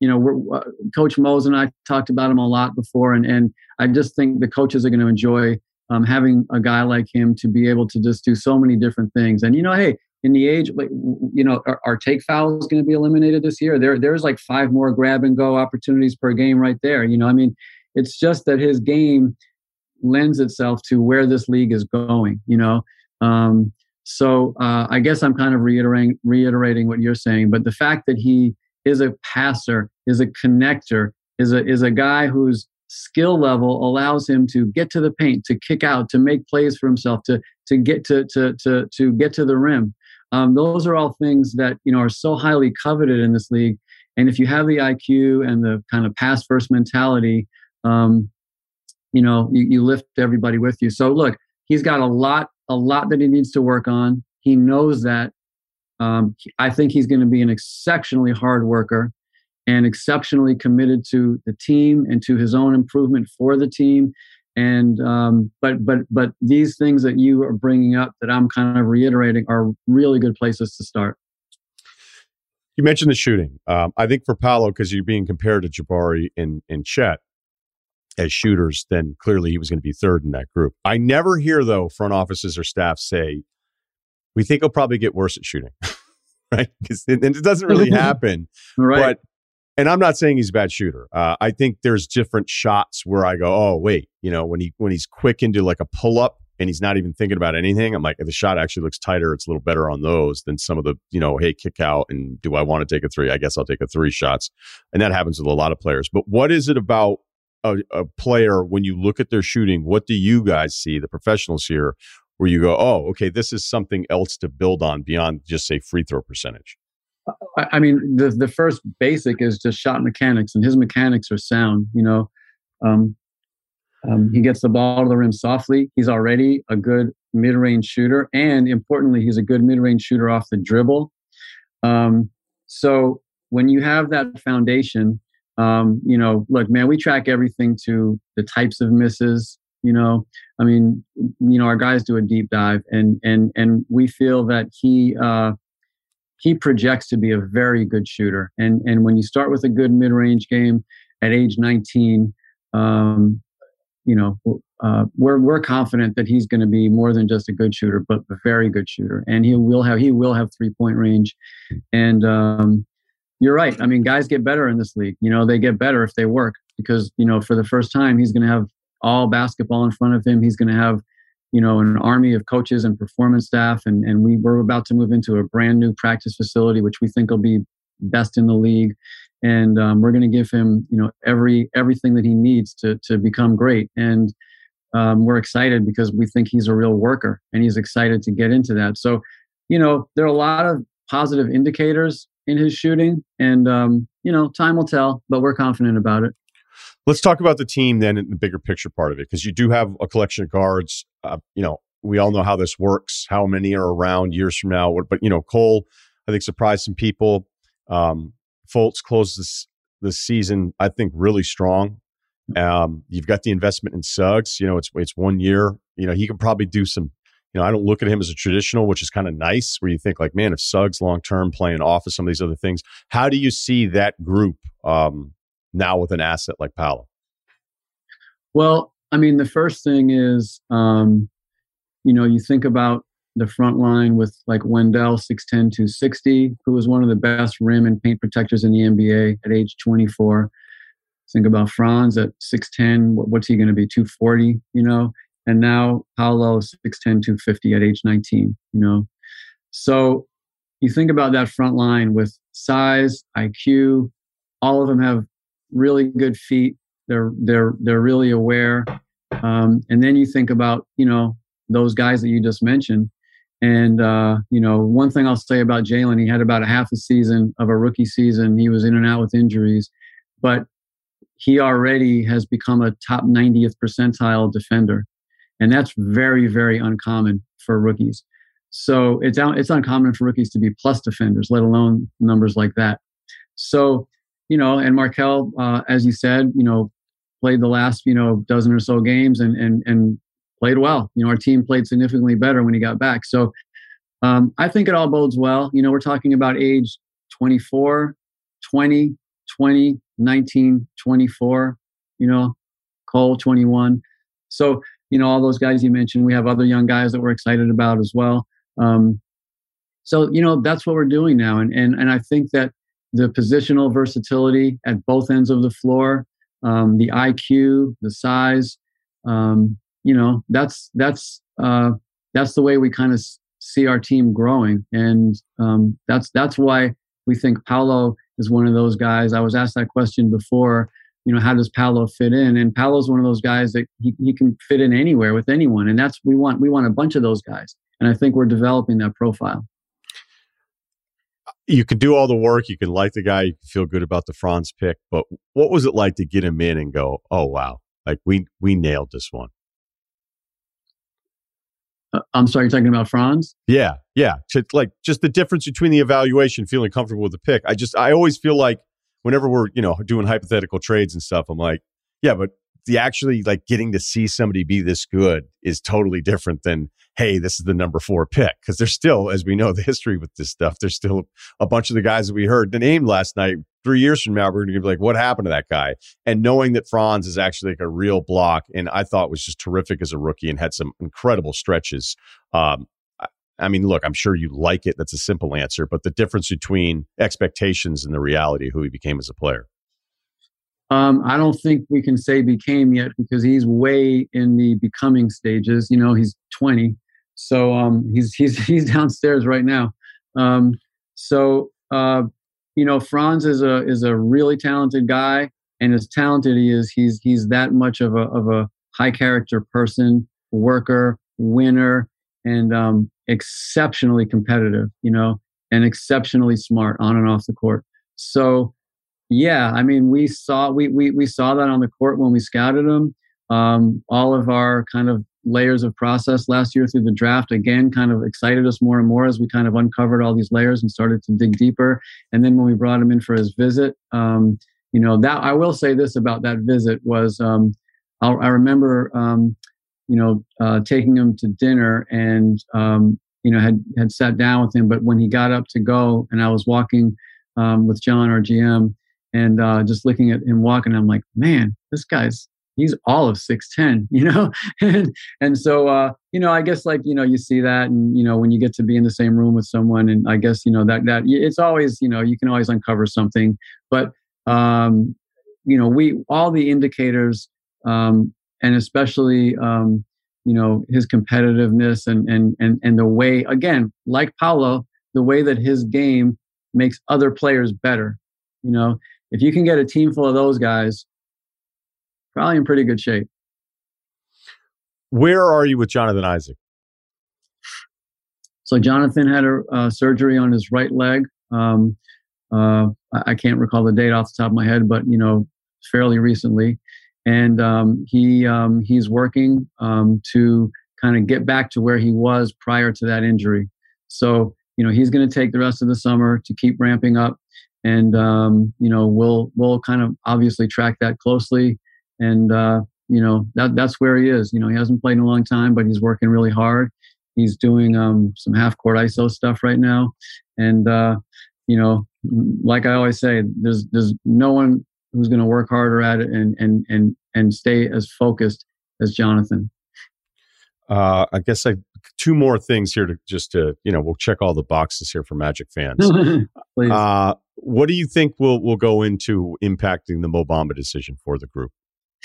you know, we're, uh, Coach Mose and I talked about him a lot before, and and I just think the coaches are going to enjoy um, having a guy like him to be able to just do so many different things. And you know, hey, in the age, like, you know, our, our take foul is going to be eliminated this year. There, there's like five more grab and go opportunities per game right there. You know, I mean, it's just that his game lends itself to where this league is going. You know, um, so uh, I guess I'm kind of reiterating reiterating what you're saying, but the fact that he is a passer, is a connector, is a is a guy whose skill level allows him to get to the paint, to kick out, to make plays for himself, to to get to to to to get to the rim. Um, those are all things that, you know, are so highly coveted in this league. And if you have the I Q and the kind of pass first mentality, um, you know, you, you lift everybody with you. So look, he's got a lot, a lot that he needs to work on. He knows that. Um, I think he's going to be an exceptionally hard worker and exceptionally committed to the team and to his own improvement for the team. And um, but but but these things that you are bringing up that I'm kind of reiterating are really good places to start. You mentioned the shooting. Um, I think for Paolo, because you're being compared to Jabari and, and Chet as shooters, then clearly he was going to be third in that group. I never hear, though, front offices or staff say, we think he'll probably get worse at shooting, right? Because it, it doesn't really happen. Right. But and I'm not saying he's a bad shooter. Uh, I think there's different shots where I go, oh, wait, you know, when he when he's quick into like a pull up and he's not even thinking about anything, I'm like, the shot actually looks tighter. It's a little better on those than some of the, you know, hey, kick out and do I want to take a three? I guess I'll take a three shots. And that happens with a lot of players. But what is it about a, a player when you look at their shooting? What do you guys see, the professionals here, where you go, oh, okay, this is something else to build on beyond just, say, free throw percentage? I mean, the the first basic is just shot mechanics, and his mechanics are sound. You know, um, um, he gets the ball to the rim softly. He's already a good mid-range shooter, and importantly, he's a good mid-range shooter off the dribble. Um, so when you have that foundation, um, you know, look, man, we track everything to the types of misses. You know, I mean, you know, our guys do a deep dive, and and and we feel that he. Uh, He projects to be a very good shooter. And and when you start with a good mid-range game at age nineteen, um, you know, uh, we're we're confident that he's going to be more than just a good shooter, but a very good shooter. And he will have he will have three-point range. And um, you're right. I mean, guys get better in this league. You know, they get better if they work because, you know, for the first time, he's going to have all basketball in front of him. He's going to have, you know, an army of coaches and performance staff. And, and we we're about to move into a brand new practice facility, which we think will be best in the league. And um, we're going to give him, you know, every everything that he needs to to become great. And um, we're excited because we think he's a real worker and he's excited to get into that. So, you know, there are a lot of positive indicators in his shooting and, um, you know, time will tell, but we're confident about it. Let's talk about the team then in the bigger picture part of it, because you do have a collection of guards. Uh, you know, we all know how this works, how many are around years from now. But, you know, Cole, I think, surprised some people. Um, Fultz closed this, this season, I think, really strong. Um, you've got the investment in Suggs. You know, it's it's one year. You know, he could probably do some, you know, I don't look at him as a traditional, which is kind of nice, where you think like, man, if Suggs long-term playing off of some of these other things, how do you see that group um, now with an asset like Paolo? Well, I mean, the first thing is, um, you know, you think about the front line with like Wendell, six ten, two sixty, who was one of the best rim and paint protectors in the N B A at age twenty-four. Think about Franz at six ten. What's he going to be, two forty, you know? And now Paolo, six ten, two fifty at age nineteen, you know? So you think about that front line with size, I Q, all of them have really good feet. They're they're they're really aware, um, and then you think about you know those guys that you just mentioned, and uh, you know one thing I'll say about Jalen, he had about a half a season of a rookie season. He was in and out with injuries, but he already has become a top ninetieth percentile defender, and that's very very uncommon for rookies. So it's it's uncommon for rookies to be plus defenders, let alone numbers like that. So you know, and Markelle, uh, as you said, you know. Played the last, you know, dozen or so games and and and played well. You know, our team played significantly better when he got back. So um, I think it all bodes well. You know, we're talking about age twenty-four, twenty, twenty, nineteen, twenty-four, you know, Cole, twenty-one. So, you know, all those guys you mentioned, we have other young guys that we're excited about as well. Um, so, you know, that's what we're doing now. And, and, and I think that the positional versatility at both ends of the floor, um, the I Q, the size, um, you know, that's, that's, uh, that's the way we kind of see our team growing. And um, that's, that's why we think Paolo is one of those guys. I was asked that question before, you know, how does Paolo fit in? And Paolo's one of those guys that he, he can fit in anywhere with anyone. And that's, we want, we want a bunch of those guys. And I think we're developing that profile. You can do all the work. You can like the guy. You can feel good about the Franz pick. But what was it like to get him in and go, oh, wow, like we, we nailed this one? Uh, I'm sorry, you're talking about Franz? Yeah. Yeah. To, like just the difference between the evaluation, feeling comfortable with the pick. I just, I always feel like whenever we're, you know, doing hypothetical trades and stuff, I'm like, yeah, but the actually like getting to see somebody be this good is totally different than, hey, this is the number four pick. Because there's still, as we know, the history with this stuff, there's still a bunch of the guys that we heard the name last night. Three years from now, we're going to be like, what happened to that guy? And knowing that Franz is actually like a real block, and I thought was just terrific as a rookie and had some incredible stretches. Um, I, I mean, look, I'm sure you like it. That's a simple answer. But the difference between expectations and the reality of who he became as a player. Um, I don't think we can say became yet because he's way in the becoming stages. You know, he's twenty, so um, he's he's he's downstairs right now. Um, so uh, you know, Franz is a is a really talented guy, and as talented he is, he's he's that much of a of a high character person, worker, winner, and um, exceptionally competitive. You know, and exceptionally smart on and off the court. So. Yeah, I mean, we saw we we we saw that on the court when we scouted him. Um, all of our kind of layers of process last year through the draft again kind of excited us more and more as we kind of uncovered all these layers and started to dig deeper. And then when we brought him in for his visit, um, you know, that I will say this about that visit was um, I, I remember um, you know uh, taking him to dinner and um, you know had had sat down with him, but when he got up to go and I was walking um, with John, our G M. And uh, just looking at him walking, I'm like, man, this guy's, he's all of six ten, you know? and and so, uh, you know, I guess like, you know, you see that and, you know, when you get to be in the same room with someone and I guess, you know, that, that it's always, you know, you can always uncover something. But, um, you know, we, all the indicators um, and especially, um, you know, his competitiveness and, and, and, and the way, again, like Paolo, the way that his game makes other players better, you know? If you can get a team full of those guys, probably in pretty good shape. Where are you with Jonathan Isaac? So Jonathan had a uh, surgery on his right leg. Um, uh, I, I can't recall the date off the top of my head, but you know, fairly recently. And um, he um, he's working um, to kind of get back to where he was prior to that injury. So you know, he's going to take the rest of the summer to keep ramping up. And, um, you know, we'll, we'll kind of obviously track that closely. And, uh, you know, that, that's where he is. You know, he hasn't played in a long time, but he's working really hard. He's doing um, some half court I S O stuff right now. And, uh, you know, like I always say, there's, there's no one who's going to work harder at it and, and, and, and stay as focused as Jonathan. Uh, I guess I two more things here to just to, you know, we'll check all the boxes here for Magic fans. Please. Uh, what do you think will will go into impacting the Mo Bamba decision for the group?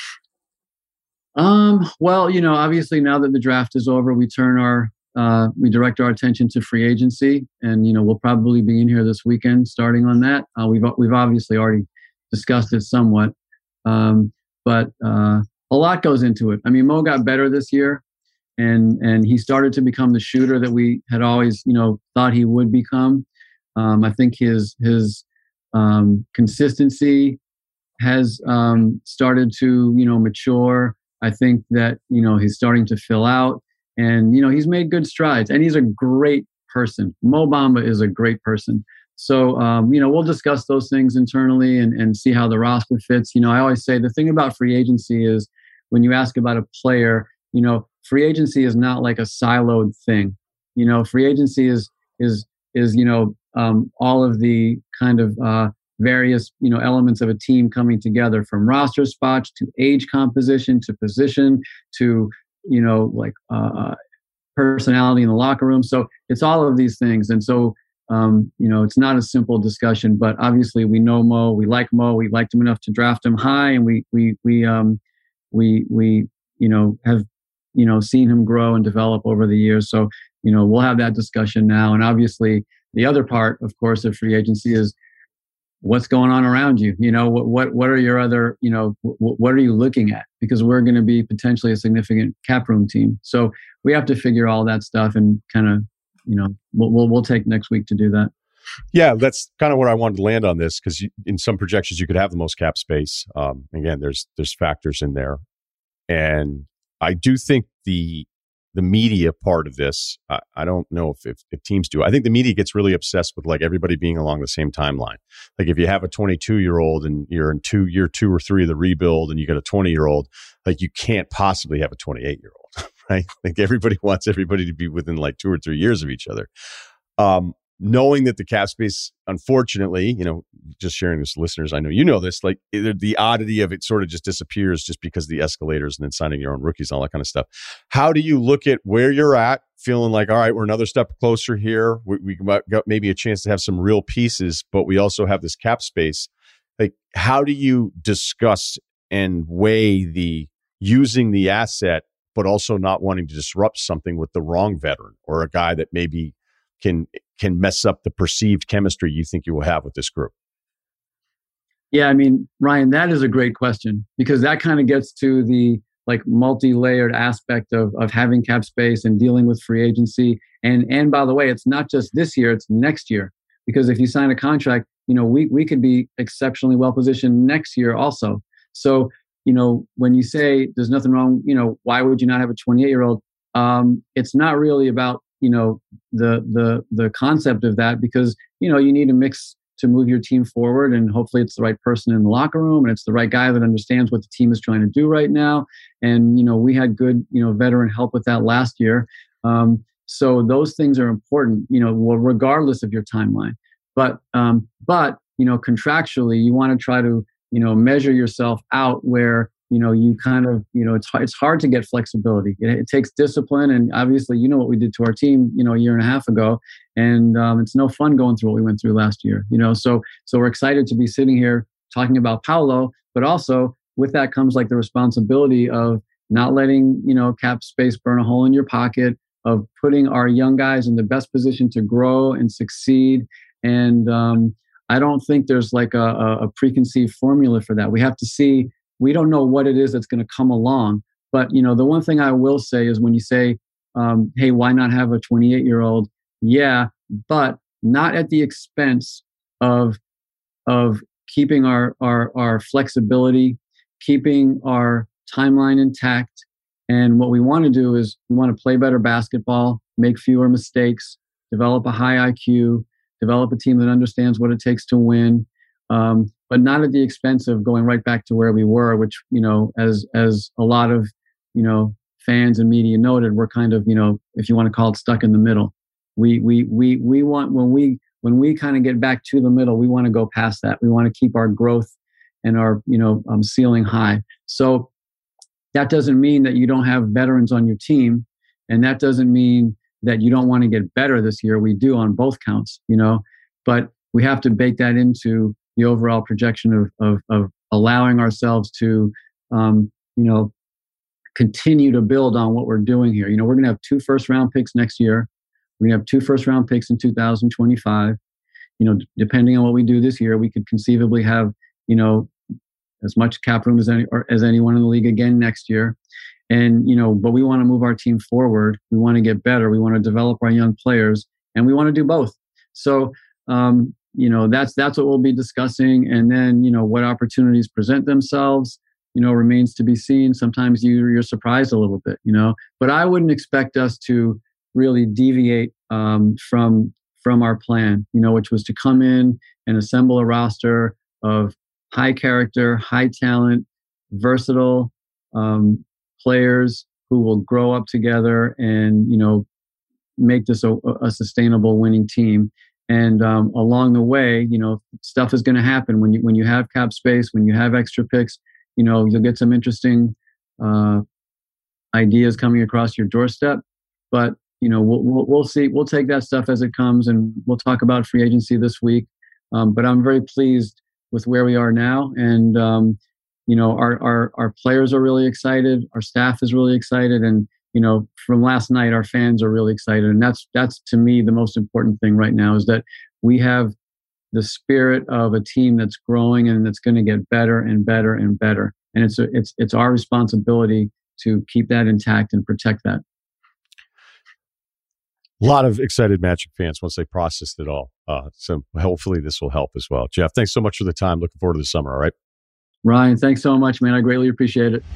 Um, well, you know, obviously now that the draft is over, we turn our uh, we direct our attention to free agency, and you know, we'll probably be in here this weekend starting on that. Uh, we've we've obviously already discussed it somewhat, um, but uh, a lot goes into it. I mean, Mo got better this year. And and he started to become the shooter that we had always, you know, thought he would become. Um, I think his his um, consistency has um, started to, you know, mature. I think that, you know, he's starting to fill out, and you know, he's made good strides. And he's a great person. Mo Bamba is a great person. So um, you know, we'll discuss those things internally and and see how the roster fits. You know, I always say the thing about free agency is when you ask about a player, you know, free agency is not like a siloed thing. You know, free agency is is is you know um, all of the kind of uh, various, you know, elements of a team coming together, from roster spots to age composition to position to, you know, like uh, personality in the locker room. So it's all of these things. And so, um, you know, it's not a simple discussion, but obviously we know Mo, we like Mo, we liked him enough to draft him high, and we, we, we, um, we, we, you know, have, you know, seen him grow and develop over the years. So, you know, we'll have that discussion now. And obviously the other part, of course, of free agency is what's going on around you. You know, what, what, what are your other, you know, w- what are you looking at? Because we're going to be potentially a significant cap room team. So we have to figure all that stuff, and kind of, you know, we'll, we'll, we'll take next week to do that. Yeah, that's kind of where I wanted to land on this, because in some projections you could have the most cap space. Um, again, there's there's factors in there, and I do think the the media part of this, I, I don't know if, if if teams do. I think the media gets really obsessed with like everybody being along the same timeline. Like if you have a twenty-two year old and you're in two year two or three of the rebuild, and you got a twenty year old, like you can't possibly have a twenty-eight year old, right? Like everybody wants everybody to be within like two or three years of each other. Um, knowing that the cap space, unfortunately, you know, just sharing this with listeners, I know you know this, like it, the oddity of it sort of just disappears just because of the escalators and then signing your own rookies and all that kind of stuff. How do you look at where you're at, feeling like, all right, we're another step closer here. We, we got maybe a chance to have some real pieces, but we also have this cap space. Like, how do you discuss and weigh the using the asset, but also not wanting to disrupt something with the wrong veteran or a guy that maybe can can mess up the perceived chemistry you think you will have with this group? Yeah, I mean, Ryan, that is a great question, because that kind of gets to the like multi-layered aspect of of having cap space and dealing with free agency. And and by the way, it's not just this year, it's next year. Because if you sign a contract, you know, we we could be exceptionally well positioned next year also. So, you know, when you say there's nothing wrong, you know, why would you not have a twenty-eight year old? Um, it's not really about, you know, the the the concept of that, because, you know, you need a mix to move your team forward, and hopefully it's the right person in the locker room, and it's the right guy that understands what the team is trying to do right now. And, you know, we had good, you know, veteran help with that last year. Um, so those things are important, you know, well, regardless of your timeline. But um, but you know, contractually, you want to try to, you know, measure yourself out where, you know, you kind of, you know, it's hard, it's hard to get flexibility. It, it takes discipline. And obviously, you know what we did to our team, you know, a year and a half ago. And um, it's no fun going through what we went through last year, you know. So so we're excited to be sitting here talking about Paolo, but also with that comes like the responsibility of not letting, you know, cap space burn a hole in your pocket, of putting our young guys in the best position to grow and succeed. And um, I don't think there's like a, a preconceived formula for that. We have to see. We don't know what it is that's going to come along. But, you know, the one thing I will say is when you say, um, hey, why not have a twenty-eight year old? Yeah, but not at the expense of, of keeping our, our, our flexibility, keeping our timeline intact. And what we want to do is we want to play better basketball, make fewer mistakes, develop a high I Q, develop a team that understands what it takes to win. Um, but not at the expense of going right back to where we were, which, you know, as as a lot of, you know, fans and media noted, we're kind of, you know, if you want to call it, stuck in the middle. We we we we want when we when we kind of get back to the middle, we want to go past that. We want to keep our growth and our, you know, um, ceiling high. So that doesn't mean that you don't have veterans on your team, and that doesn't mean that you don't want to get better this year. We do on both counts, you know, but we have to bake that into the overall projection of, of, of allowing ourselves to, um, you know, continue to build on what we're doing here. You know, we're going to have two first round picks next year. We're going to have two first round picks in two thousand twenty-five. You know, d- depending on what we do this year, we could conceivably have, you know, as much cap room as any, or as anyone in the league again next year. And, you know, but we want to move our team forward. We want to get better. We want to develop our young players, and we want to do both. So, um, you know, that's that's what we'll be discussing. And then, you know, what opportunities present themselves, you know, remains to be seen. Sometimes you, you're surprised a little bit, you know, but I wouldn't expect us to really deviate um, from from our plan, you know, which was to come in and assemble a roster of high character, high talent, versatile um, players who will grow up together and, you know, make this a, a sustainable winning team. And um, along the way, you know, stuff is going to happen when you when you have cap space, when you have extra picks. You know, you'll get some interesting uh, ideas coming across your doorstep. But you know, we'll, we'll we'll see. We'll take that stuff as it comes, and we'll talk about free agency this week. Um, but I'm very pleased with where we are now, and um, you know, our our our players are really excited. Our staff is really excited, and you know, from last night, our fans are really excited. And that's, that's to me, the most important thing right now is that we have the spirit of a team that's growing and that's going to get better and better and better. And it's, a, it's, it's our responsibility to keep that intact and protect that. A lot of excited Magic fans once they processed it all. Uh, so hopefully this will help as well. Jeff, thanks so much for the time. Looking forward to the summer. All right. Ryan, thanks so much, man. I greatly appreciate it.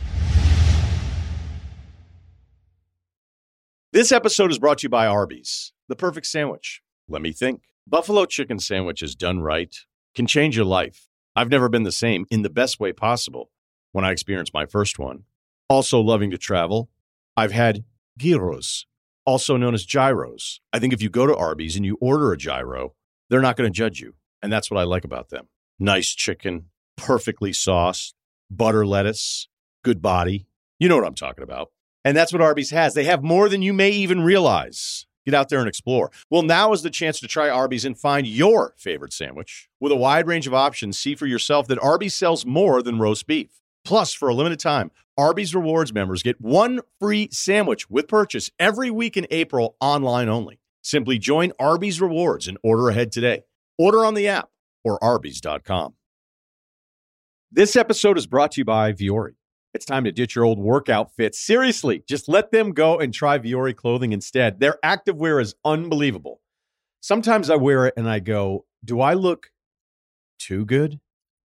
This episode is brought to you by Arby's, the perfect sandwich. Let me think. Buffalo chicken sandwiches done right can change your life. I've never been the same in the best way possible when I experienced my first one. Also loving to travel, I've had gyros, also known as gyros. I think if you go to Arby's and you order a gyro, they're not going to judge you. And that's what I like about them. Nice chicken, perfectly sauced, butter lettuce, good body. You know what I'm talking about. And that's what Arby's has. They have more than you may even realize. Get out there and explore. Well, now is the chance to try Arby's and find your favorite sandwich. With a wide range of options, see for yourself that Arby's sells more than roast beef. Plus, for a limited time, Arby's Rewards members get one free sandwich with purchase every week in April, online only. Simply join Arby's Rewards and order ahead today. Order on the app or arby's dot com. This episode is brought to you by Vuori. It's time to ditch your old workout fits. Seriously, just let them go and try Vuori clothing instead. Their activewear is unbelievable. Sometimes I wear it and I go, do I look too good?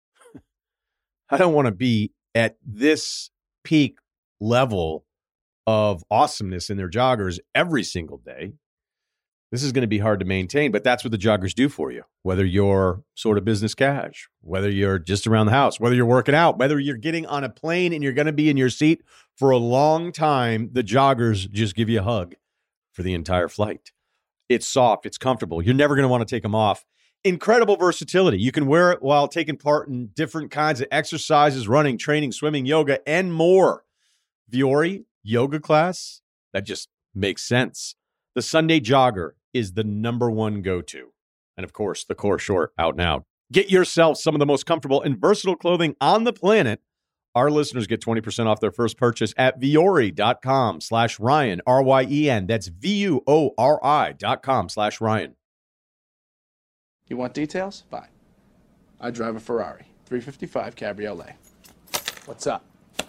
I don't want to be at this peak level of awesomeness in their joggers every single day. This is going to be hard to maintain, but that's what the joggers do for you. Whether you're sort of business cash, whether you're just around the house, whether you're working out, whether you're getting on a plane and you're going to be in your seat for a long time, the joggers just give you a hug for the entire flight. It's soft. It's comfortable. You're never going to want to take them off. Incredible versatility. You can wear it while taking part in different kinds of exercises, running, training, swimming, yoga, and more. Vuori yoga class, that just makes sense. The Sunday jogger is the number one go-to. And of course, the core short out now. Get yourself some of the most comfortable and versatile clothing on the planet. Our listeners get twenty percent off their first purchase at vuori.com slash Ryan, R Y E N. That's V-U-O-R-I dot com slash Ryan. You want details? Fine. I drive a Ferrari, three fifty-five Cabriolet. What's up?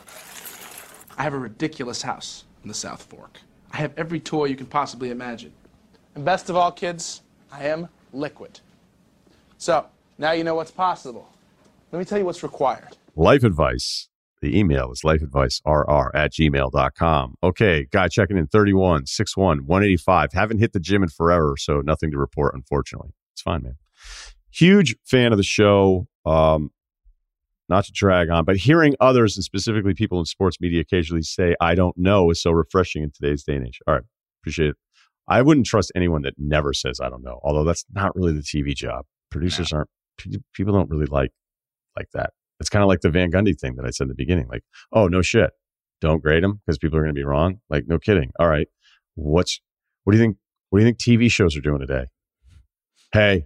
I have a ridiculous house in the South Fork. I have every toy you can possibly imagine. And best of all, kids, I am liquid. So, now you know what's possible. Let me tell you what's required. Life advice. The email is lifeadvicerr at gmail dot com. Okay, guy checking in thirty-one, six one, one eighty-five. Haven't hit the gym in forever, so nothing to report, unfortunately. It's fine, man. Huge fan of the show. Um, not to drag on, but hearing others, and specifically people in sports media, occasionally say, I don't know, is so refreshing in today's day and age. All right, appreciate it. I wouldn't trust anyone that never says, I don't know, although that's not really the T V job. Producers aren't, people don't really like like that. It's kind of like the Van Gundy thing that I said in the beginning. Like, oh, no shit. Don't grade them because people are going to be wrong. Like, no kidding. All right. What's, what do you think, what do you think T V shows are doing today? Hey,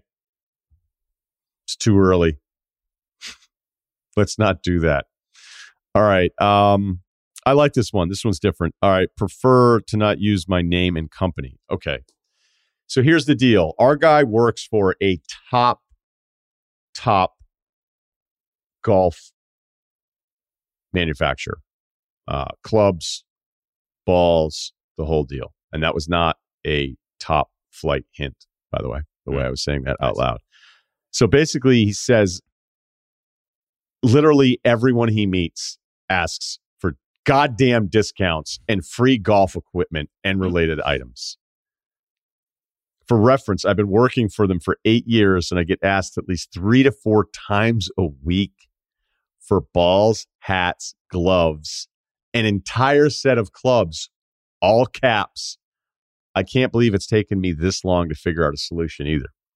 it's too early. Let's not do that. All right. Um, I like this one. This one's different. All right. Prefer to not use my name and company. Okay. So here's the deal. Our guy works for a top, top golf manufacturer. Uh, clubs, balls, the whole deal. And that was not a top flight hint, by the way, the way I was saying that out loud. So basically, he says, literally everyone he meets asks for goddamn discounts and free golf equipment and related items. For reference, I've been working for them for eight years and I get asked at least three to four times a week for balls, hats, gloves, an entire set of clubs, all caps. I can't believe it's taken me this long to figure out a solution either.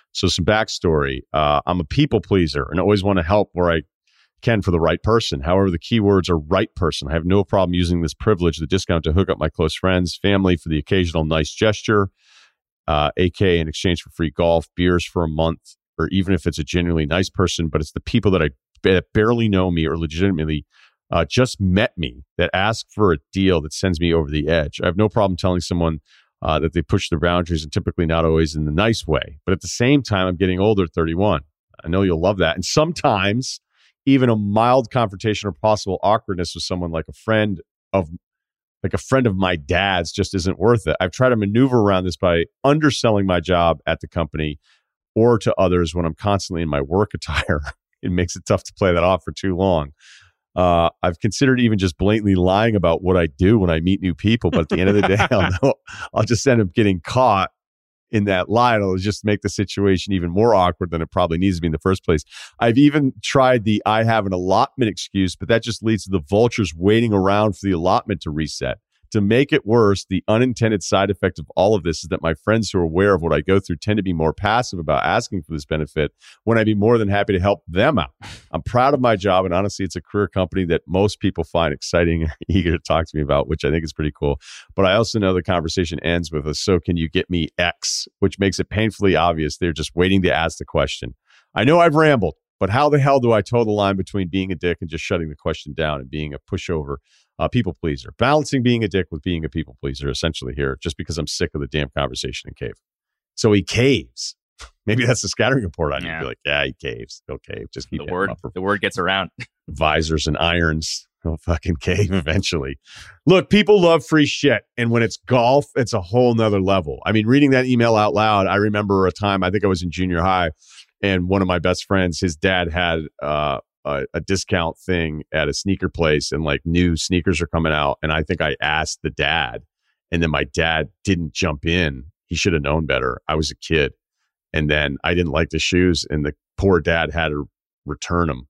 So some backstory. Uh, I'm a people pleaser and always want to help where I can for the right person. However, the keywords are right person. I have no problem using this privilege, the discount, to hook up my close friends, family for the occasional nice gesture, uh, A K in exchange for free golf, beers for a month, or even if it's a genuinely nice person, but it's the people that I that barely know me or legitimately uh, just met me that ask for a deal that sends me over the edge. I have no problem telling someone uh, that they push their boundaries, and typically not always in the nice way. But at the same time, I'm getting older at thirty-one. I know you'll love that. And sometimes even a mild confrontation or possible awkwardness with someone like a friend of like a friend of my dad's just isn't worth it. I've tried to maneuver around this by underselling my job at the company or to others when I'm constantly in my work attire. It makes it tough to play that off for too long. Uh, I've considered even just blatantly lying about what I do when I meet new people, but at the end of the day, I'll, know, I'll just end up getting caught in that lie. It'll just make the situation even more awkward than it probably needs to be in the first place. I've even tried the I have an allotment excuse, but that just leads to the vultures waiting around for the allotment to reset. To make it worse, the unintended side effect of all of this is that my friends who are aware of what I go through tend to be more passive about asking for this benefit when I'd be more than happy to help them out. I'm proud of my job, and honestly, it's a career company that most people find exciting and eager to talk to me about, which I think is pretty cool. But I also know the conversation ends with a, so can you get me X, which makes it painfully obvious they're just waiting to ask the question. I know I've rambled, but how the hell do I toe the line between being a dick and just shutting the question down and being a pushover uh, people pleaser? Balancing being a dick with being a people pleaser, essentially here, just because I'm sick of the damn conversation in cave. So he caves. Maybe that's the scattering report. I need Yeah. to be like, yeah, he caves. He'll cave. Just keep The word, up for the word gets around. visors and irons. He'll fucking cave eventually. Look, people love free shit. And when it's golf, it's a whole nother level. I mean, reading that email out loud, I remember a time, I think I was in junior high, and one of my best friends, his dad had uh, a, a discount thing at a sneaker place, and like new sneakers are coming out. And I think I asked the dad, and then my dad didn't jump in. He should have known better. I was a kid. And then I didn't like the shoes, and the poor dad had to return them.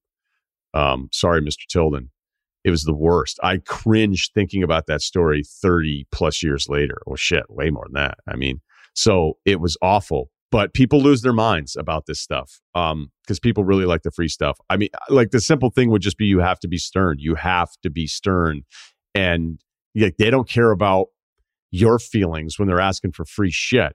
Um, sorry, Mister Tilden. It was the worst. I cringed thinking about that story thirty plus years later. Well, shit, way more than that. I mean, so it was awful. But people lose their minds about this stuff um, because people really like the free stuff. I mean, like the simple thing would just be you have to be stern. You have to be stern. And like, they don't care about your feelings when they're asking for free shit.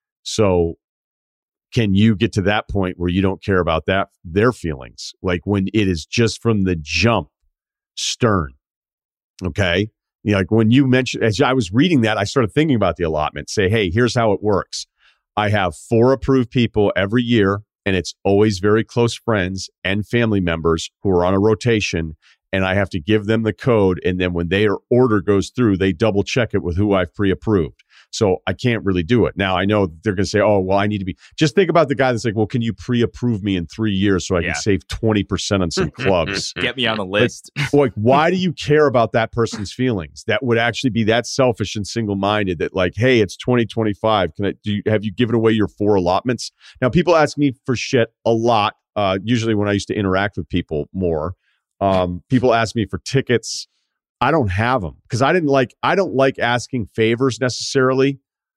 So can you get to that point where you don't care about that, their feelings? Like when it is just from the jump, stern. Okay. You know, like when you mentioned, as I was reading that, I started thinking about the allotment. Say, hey, here's how it works. I have four approved people every year, and it's always very close friends and family members who are on a rotation. And I have to give them the code. And then when their order goes through, they double check it with who I've pre-approved. So I can't really do it. Now, I know they're going to say, oh, well, I need to be. Just think about the guy that's like, well, can you pre-approve me in three years so I Yeah. can save twenty percent on some clubs? Get me on the list. Like, why do you care about that person's feelings? That would actually be that selfish and single-minded that like, hey, it's twenty twenty-five. Can I do you, have you given away your four allotments? Now, people ask me for shit a lot, uh, usually when I used to interact with people more. Um, people ask me for tickets. I don't have them because I didn't like, I don't like asking favors necessarily.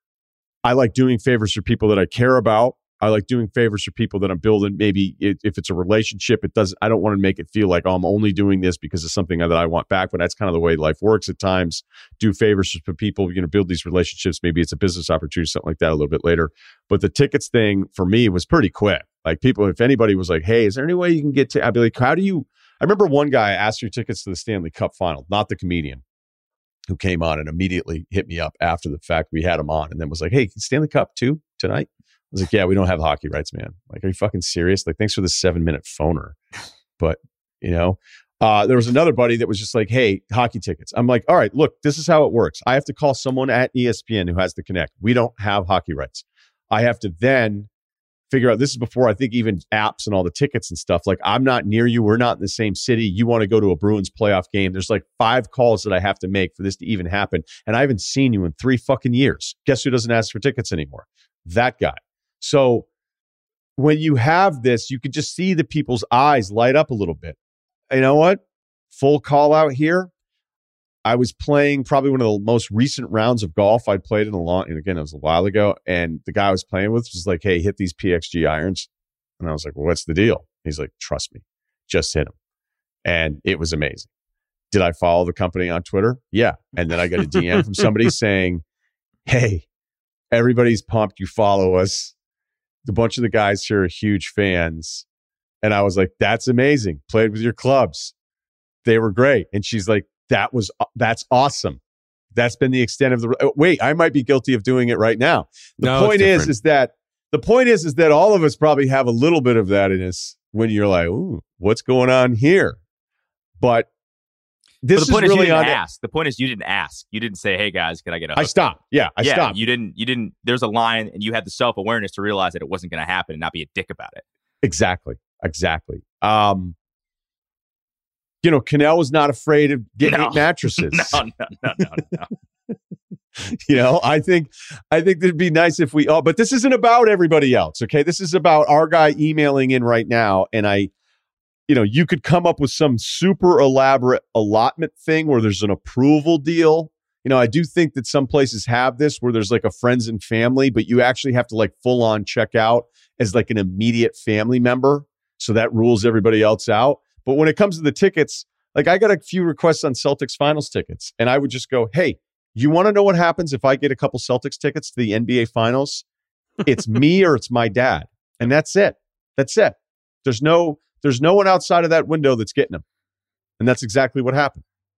I like doing favors for people that I care about. I like doing favors for people that I'm building. Maybe it, if it's a relationship, it doesn't, I don't want to make it feel like, oh, I'm only doing this because of something that I want back, but that's kind of the way life works at times. Do favors for people, you know, build these relationships. Maybe it's a business opportunity, something like that a little bit later. But the tickets thing for me was pretty quick. Like people, if anybody was like, hey, is there any way you can get to, I'd be like, how do you, I remember one guy asked for tickets to the Stanley Cup final, not the comedian who came on and immediately hit me up after the fact we had him on and then was like, hey, Stanley Cup too tonight? I was like, yeah, we don't have hockey rights, man. Like, are you fucking serious? Like, thanks for the seven minute phoner. But, you know, uh, there was another buddy that was just like, hey, hockey tickets. I'm like, all right, look, this is how it works. I have to call someone at E S P N who has to connect. We don't have hockey rights. I have to then figure out, this is before I think even apps and all the tickets and stuff. Like, I'm not near you. We're not in the same city. You want to go to a Bruins playoff game. There's like five calls that I have to make for this to even happen. And I haven't seen you in three fucking years. Guess who doesn't ask for tickets anymore? That guy. So when you have this, you could just see the people's eyes light up a little bit. You know what? Full call out here. I was playing probably one of the most recent rounds of golf I'd played in a long, and again, it was a while ago. And the guy I was playing with was like, hey, hit these P X G irons. And I was like, well, what's the deal? He's like, trust me, just hit them. And it was amazing. Did I follow the company on Twitter? Yeah. And then I got a D M from somebody saying, hey, everybody's pumped. You follow us. A bunch of the guys here are huge fans. And I was like, that's amazing. Played with your clubs. They were great. And she's like, that was, that's awesome. That's been the extent of the, oh, wait, I might be guilty of doing it right now. The No, point it's is, different. is that, the point is, is that all of us probably have a little bit of that in us when you're like, ooh, what's going on here? But this But the point is is, really you didn't on. ask. The point is, you didn't ask. You didn't say, "Hey guys, can I get a?" I hook?" stopped. Yeah, I yeah, stopped. you didn't. You didn't. There's a line, and you had the self awareness to realize that it wasn't going to happen and not be a dick about it. Exactly. Exactly. Um, you know, Cannell was not afraid of getting No. eight mattresses. No, no, no, no, no. You know, I think I think it'd be nice if we all, but this isn't about everybody else. Okay. This is about our guy emailing in right now. And I, you know, you could come up with some super elaborate allotment thing where there's an approval deal. You know, I do think that some places have this where there's like a friends and family, but you actually have to like full on check out as like an immediate family member. So that rules everybody else out. But when it comes to the tickets, like I got a few requests on Celtics finals tickets, and I would just go, hey, you want to know what happens if I get a couple Celtics tickets to the N B A finals? It's me or it's my dad. And that's it. That's it. There's no, there's no one outside of that window that's getting them. And that's exactly what happened.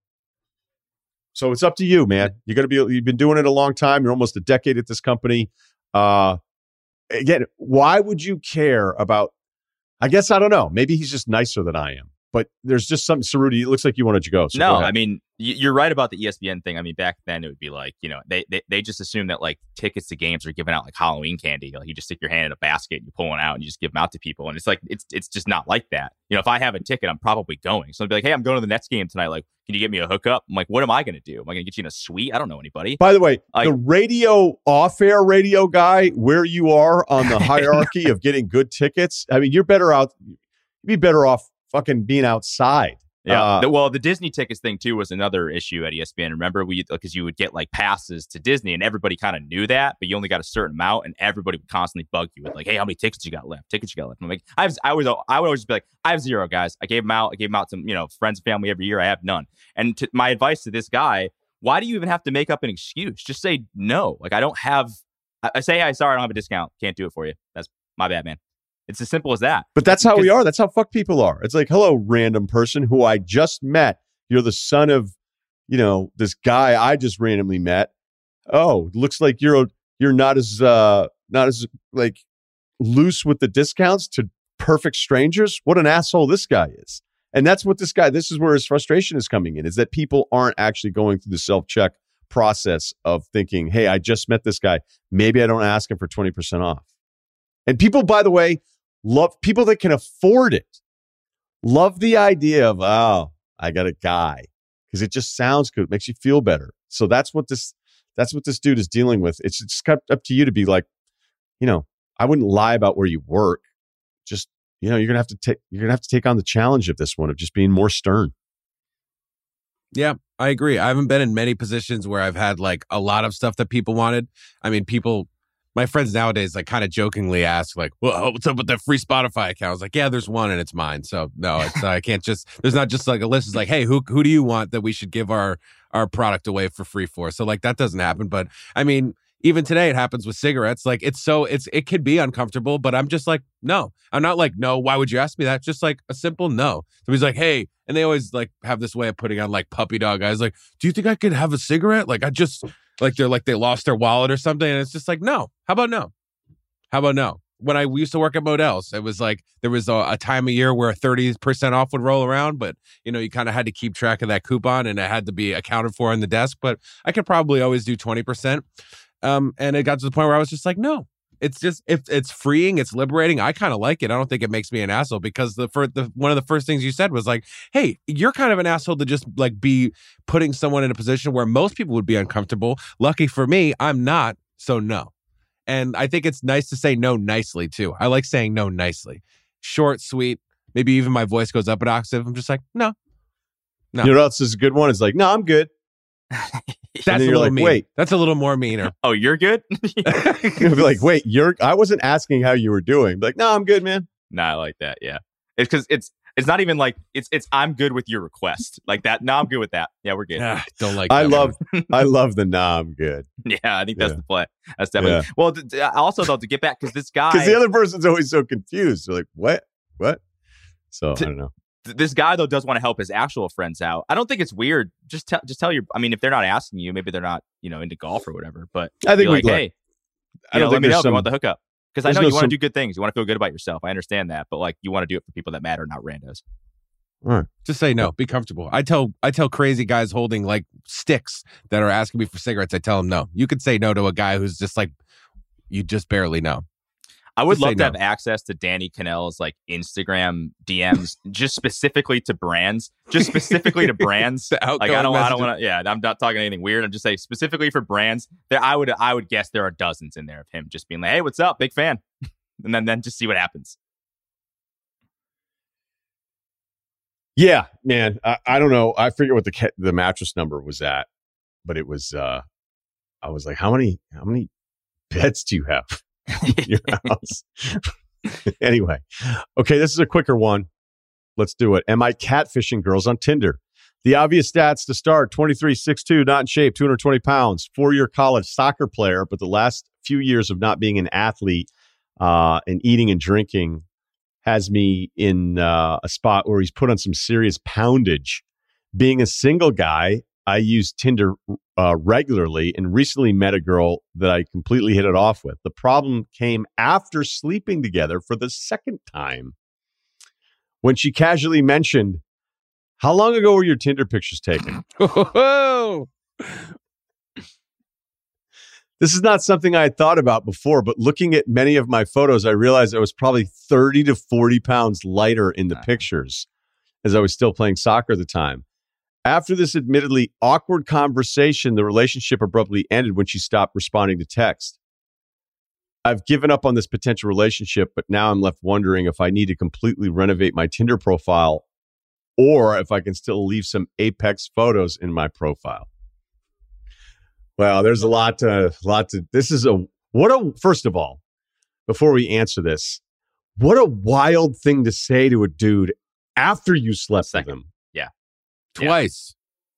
So it's up to you, man. You got to be, you've been doing it a long time. You're almost a decade at this company. Uh, again, why would you care about, I guess, I don't know. Maybe he's just nicer than I am. But there's just something, Cerruti, it looks like you wanted to go. So no, go ahead. I mean, y- you're right about the E S P N thing. I mean, back then it would be like, you know, they they, they just assume that like tickets to games are given out like Halloween candy. Like you just stick your hand in a basket and you pull one out and you just give them out to people. And it's like, it's it's just not like that. You know, if I have a ticket, I'm probably going. So I'd be like, hey, I'm going to the Nets game tonight. Like, can you get me a hookup? I'm like, what am I going to do? Am I going to get you in a suite? I don't know anybody. By the way, Like- the radio, off-air radio guy, where you are on the hierarchy of getting good tickets, I mean, you're better out, you'd be better off fucking being outside. Yeah. Uh, The- well, the Disney tickets thing too was another issue at E S P N. Remember, we because you would get like passes to Disney, and everybody kind of knew that, but you only got a certain amount, and everybody would constantly bug you with like, "Hey, how many tickets you got left? Tickets you got left?" I'm like, I have, I was, I would always be like, "I have zero, guys. I gave them out. I gave them out to you know friends and family every year. I have none." And to, my advice to this guy: why do you even have to make up an excuse? Just say no. Like I don't have. I, I say, "Hey, sorry, I don't have a discount. Can't do it for you. That's my bad, man." It's as simple as that. But that's how we Because- are. That's how fuck people are. It's like, hello, random person who I just met. You're the son of, you know, this guy I just randomly met. Oh, looks like you're you're not as uh not as like loose with the discounts to perfect strangers. What an asshole this guy is. And that's what this guy, this is where his frustration is coming in, is that people aren't actually going through the self-check process of thinking, hey, I just met this guy. Maybe I don't ask him for twenty percent off. And people, by the way, love people that can afford it. Love the idea of, oh, I got a guy, because it just sounds good. It makes you feel better. So that's what this that's what this dude is dealing with. It's it's up to you to be like, you know, I wouldn't lie about where you work. Just, you know, you're gonna have to take you're gonna have to take on the challenge of this one of just being more stern. Yeah, I agree. I haven't been in many positions where I've had like a lot of stuff that people wanted. I mean, people, my friends nowadays, like kind of jokingly ask, like, well, what's up with that free Spotify account? I was like, yeah, there's one and it's mine. So no, it's I can't just, there's not just like a list. It's like, hey, who who do you want that we should give our our product away for free for? So like that doesn't happen. But I mean, even today it happens with cigarettes. Like it's so, it's, it could be uncomfortable, but I'm just like, no, I'm not like, no, why would you ask me that? Just like a simple no. So he's like, hey, and they always like have this way of putting on like puppy dog eyes. Like, do you think I could have a cigarette? Like I just, like they're like, they lost their wallet or something. And it's just like, no, how about no? How about no? When I used to work at Modell's, it was like there was a, a time of year where thirty percent off would roll around, but you know, you kind of had to keep track of that coupon and it had to be accounted for on the desk. But I could probably always do twenty percent. Um, and it got to the point where I was just like, no, it's just, if it's freeing, it's liberating. I kind of like it. I don't think it makes me an asshole because the, for the, one of the first things you said was like, hey, you're kind of an asshole to just like be putting someone in a position where most people would be uncomfortable. Lucky for me, I'm not. So no. And I think it's nice to say no nicely too. I like saying no nicely. Short, sweet. Maybe even my voice goes up an octave. I'm just like, no. No. You know what else is a good one? It's like, no, I'm good. That's then a you're little like, mean. wait. That's a little more meaner. Oh, you're good? You'll be like, wait, you're. I wasn't asking how you were doing. Be like, no, I'm good, man. No, I like that. Yeah, it's because it's it's not even like it's it's I'm good with your request like that. No, I'm good with that. Yeah, we're good. Ah, don't like. I that love, one. I love the nah, I'm good. Yeah, I think that's Yeah. the play. That's definitely Yeah. well. Th- th- also, though, to get back because this guy, Because the other person's always so confused. They're like, what, what? So To- I don't know. th- this guy though does want to help his actual friends out. I don't think it's weird. Just tell just tell your. I mean, if they're not asking you, maybe they're not you know into golf or whatever. But I think be we like, look, hey, I you know, don't let think me know there's if you some. want the hookup. Because I there's know no you want some- to do good things. You want to feel good about yourself. I understand that, but like you want to do it for people that matter, not randos. Just say no. Be comfortable. I tell I tell crazy guys holding like sticks that are asking me for cigarettes. I tell them no. You could say no to a guy who's just like you just barely know. I would Just say love to no. have access to Danny Cannell's like Instagram D Ms, just specifically to brands, just specifically to brands. The Like I outgoing don't, I don't messages. want to. Yeah, I'm not talking anything weird. I'm just saying specifically for brands. There, I would, I would guess there are dozens in there of him just being like, "Hey, what's up? Big fan," and then then just see what happens. Yeah, man. I, I don't know. I forget what the ca- the mattress number was at, but it was. uh I was like, how many how many beds do you have in your house? Anyway, okay, this is a quicker one. Let's do it. Am I catfishing girls on Tinder? The obvious stats to start: twenty-three, six two, not in shape, two hundred twenty pounds, four-year college soccer player, but the last few years of not being an athlete uh, and eating and drinking has me in uh, a spot where he's put on some serious poundage. Being a single guy, I use Tinder uh, regularly and recently met a girl that I completely hit it off with. The problem came after sleeping together for the second time when she casually mentioned, how long ago were your Tinder pictures taken? Whoa. This is not something I had thought about before, but looking at many of my photos, I realized I was probably thirty to forty pounds lighter in the Wow. pictures as I was still playing soccer at the time. After this admittedly awkward conversation, the relationship abruptly ended when she stopped responding to text. I've given up on this potential relationship, but now I'm left wondering if I need to completely renovate my Tinder profile or if I can still leave some Apex photos in my profile. Well, there's a lot to, lot to, this is a, what a, first of all, before we answer this, what a wild thing to say to a dude after you slept with Second. him. Twice.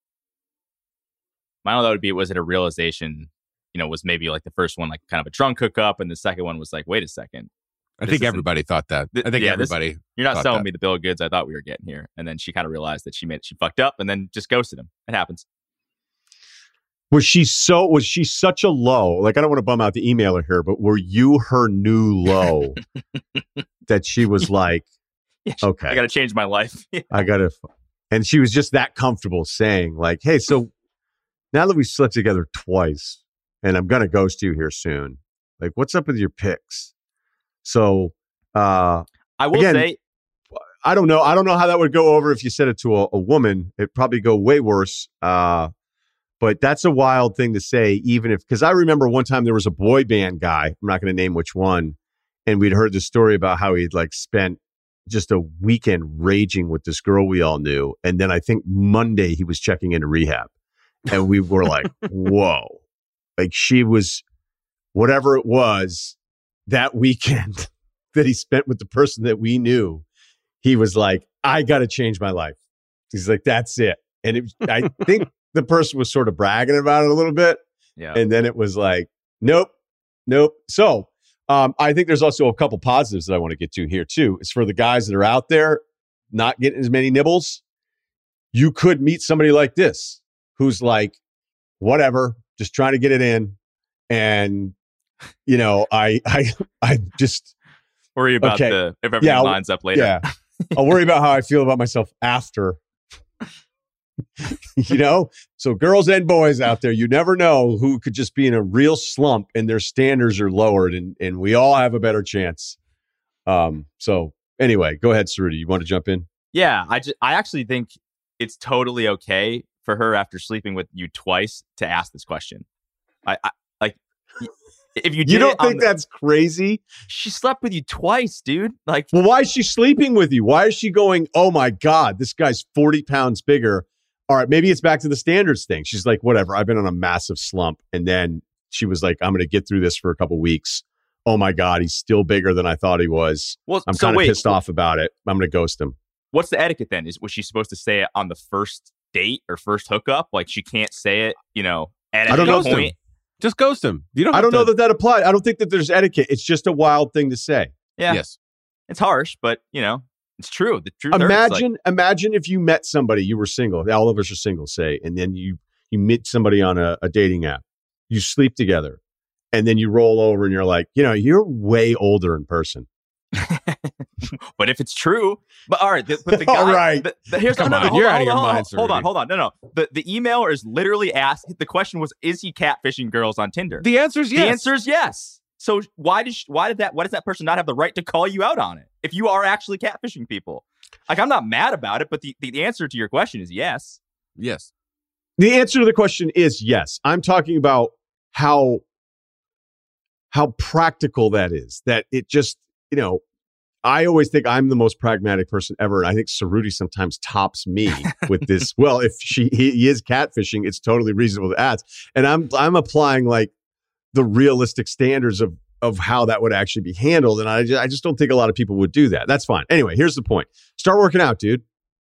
My only thought would be, was it a realization? You know, was maybe like the first one like kind of a drunk hookup, and the second one was like, wait a second, I This think isn't- everybody thought that. Th- I think yeah, this- everybody. you're not Thought selling that. me the bill of goods I thought we were getting here. And then she kind of realized that she made she fucked up, and then just ghosted him. It happens. Was she so, was she such a low? Like, I don't want to bum out the emailer here, but were you her new low that she was like, Yeah, she- okay, I got to change my life. I got to, and she was just that comfortable saying, like, hey, so now that we slept together twice and I'm going to ghost you here soon, like, what's up with your pics? So, uh, I will Again, say, I don't know. I don't know how that would go over if you said it to a, a woman. It'd probably go way worse. Uh, but that's a wild thing to say, even if, because I remember one time there was a boy band guy, I'm not going to name which one, and we'd heard the story about how he'd like spent just a weekend raging with this girl we all knew. And then I think Monday he was checking into rehab. And we were like, whoa. Like she was, whatever it was, that weekend that he spent with the person that we knew, he was like, I got to change my life. He's like, that's it. And it, I think the person was sort of bragging about it a little bit. yeah, And then it was like, nope, nope. So um, I think there's also a couple positives that I want to get to here too. It's for the guys that are out there not getting as many nibbles. You could meet somebody like this who's like, whatever, just trying to get it in. And, you know, I, I, I just, worry about okay. the if everything Yeah, I'll- lines up later. yeah, I'll worry about how I feel about myself after. You know, so girls and boys out there, you never know who could just be in a real slump and their standards are lowered, and and we all have a better chance. Um. So anyway, go ahead, Cerruti. You want to jump in? Yeah, I just, I actually think it's totally okay for her after sleeping with you twice to ask this question. I, I like y- if you did You don't it on think the- that's crazy? she slept with you twice, dude. Like, Well, why is she sleeping with you? Why is she going, oh my God, this guy's forty pounds bigger. all right, maybe it's back to the standards thing. She's like, whatever. I've been on a massive slump. And then she was like, I'm going to get through this for a couple weeks. Oh my God, he's still bigger than I thought he was. Well, I'm so kind of pissed off about it. I'm going to ghost him. What's the etiquette then? Is was she supposed to say it on the first date or first hookup? Like she can't say it, you know, at I don't know. point. Just ghost him. You don't. I don't to... know that that applies. I don't think that there's etiquette. It's just a wild thing to say. Yeah. Yes. It's harsh, but you know, it's true. The truth. Imagine, like, imagine if you met somebody, you were single. All of us are single, say, and then you you meet somebody on a, a dating app. You sleep together, and then you roll over, and you're like, you know, you're way older in person. But if it's true, but all right, the, but the guy, all right, the, the, here's Come no, on, no, no, you're hold out of your hold mind, Hold on, Cerruti. hold on, no, no. The the emailer is literally asked. The question was, is he catfishing girls on Tinder? The answer is yes. The answer is yes. So why did she, why did that why does that person not have the right to call you out on it if you are actually catfishing people? Like I'm not mad about it, but the, the, the answer to your question is yes. Yes. The answer to the question is yes. I'm talking about how how practical that is. That it just, you know, I always think I'm the most pragmatic person ever. And I think Cerruti sometimes tops me with this. Well, if she he, he is catfishing, it's totally reasonable to ask. And I'm I'm applying like the realistic standards of of how that would actually be handled. And I just, I just don't think a lot of people would do that. That's fine. Anyway, here's the point. Start working out, dude.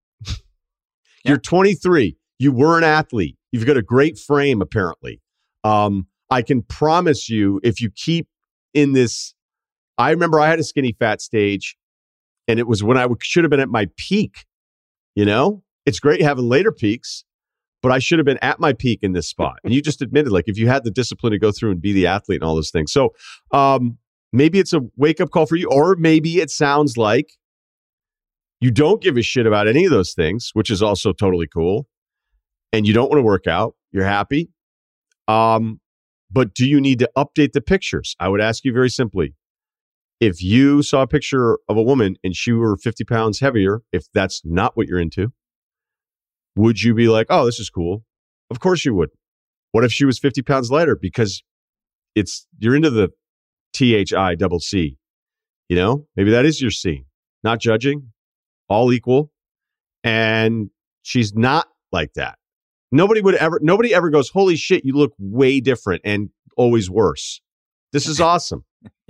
You're twenty-three. You were an athlete. You've got a great frame, apparently. Um, I can promise you, if you keep in this, I remember I had a skinny fat stage, and it was when I w- should have been at my peak. You know, it's great having later peaks, but I should have been at my peak in this spot. And you just admitted, like, if you had the discipline to go through and be the athlete and all those things. So um, maybe it's a wake up call for you, or maybe it sounds like you don't give a shit about any of those things, which is also totally cool. And you don't want to work out. You're happy. Um, but do you need to update the pictures? I would ask you very simply. If you saw a picture of a woman and she were fifty pounds heavier, if that's not what you're into, would you be like, oh, this is cool? Of course you would. What if she was fifty pounds lighter? Because it's you're into the T H I double C. You know, maybe that is your scene. Not judging, all equal. And she's not like that. Nobody would ever, nobody ever goes, holy shit, you look way different and always worse. This is awesome.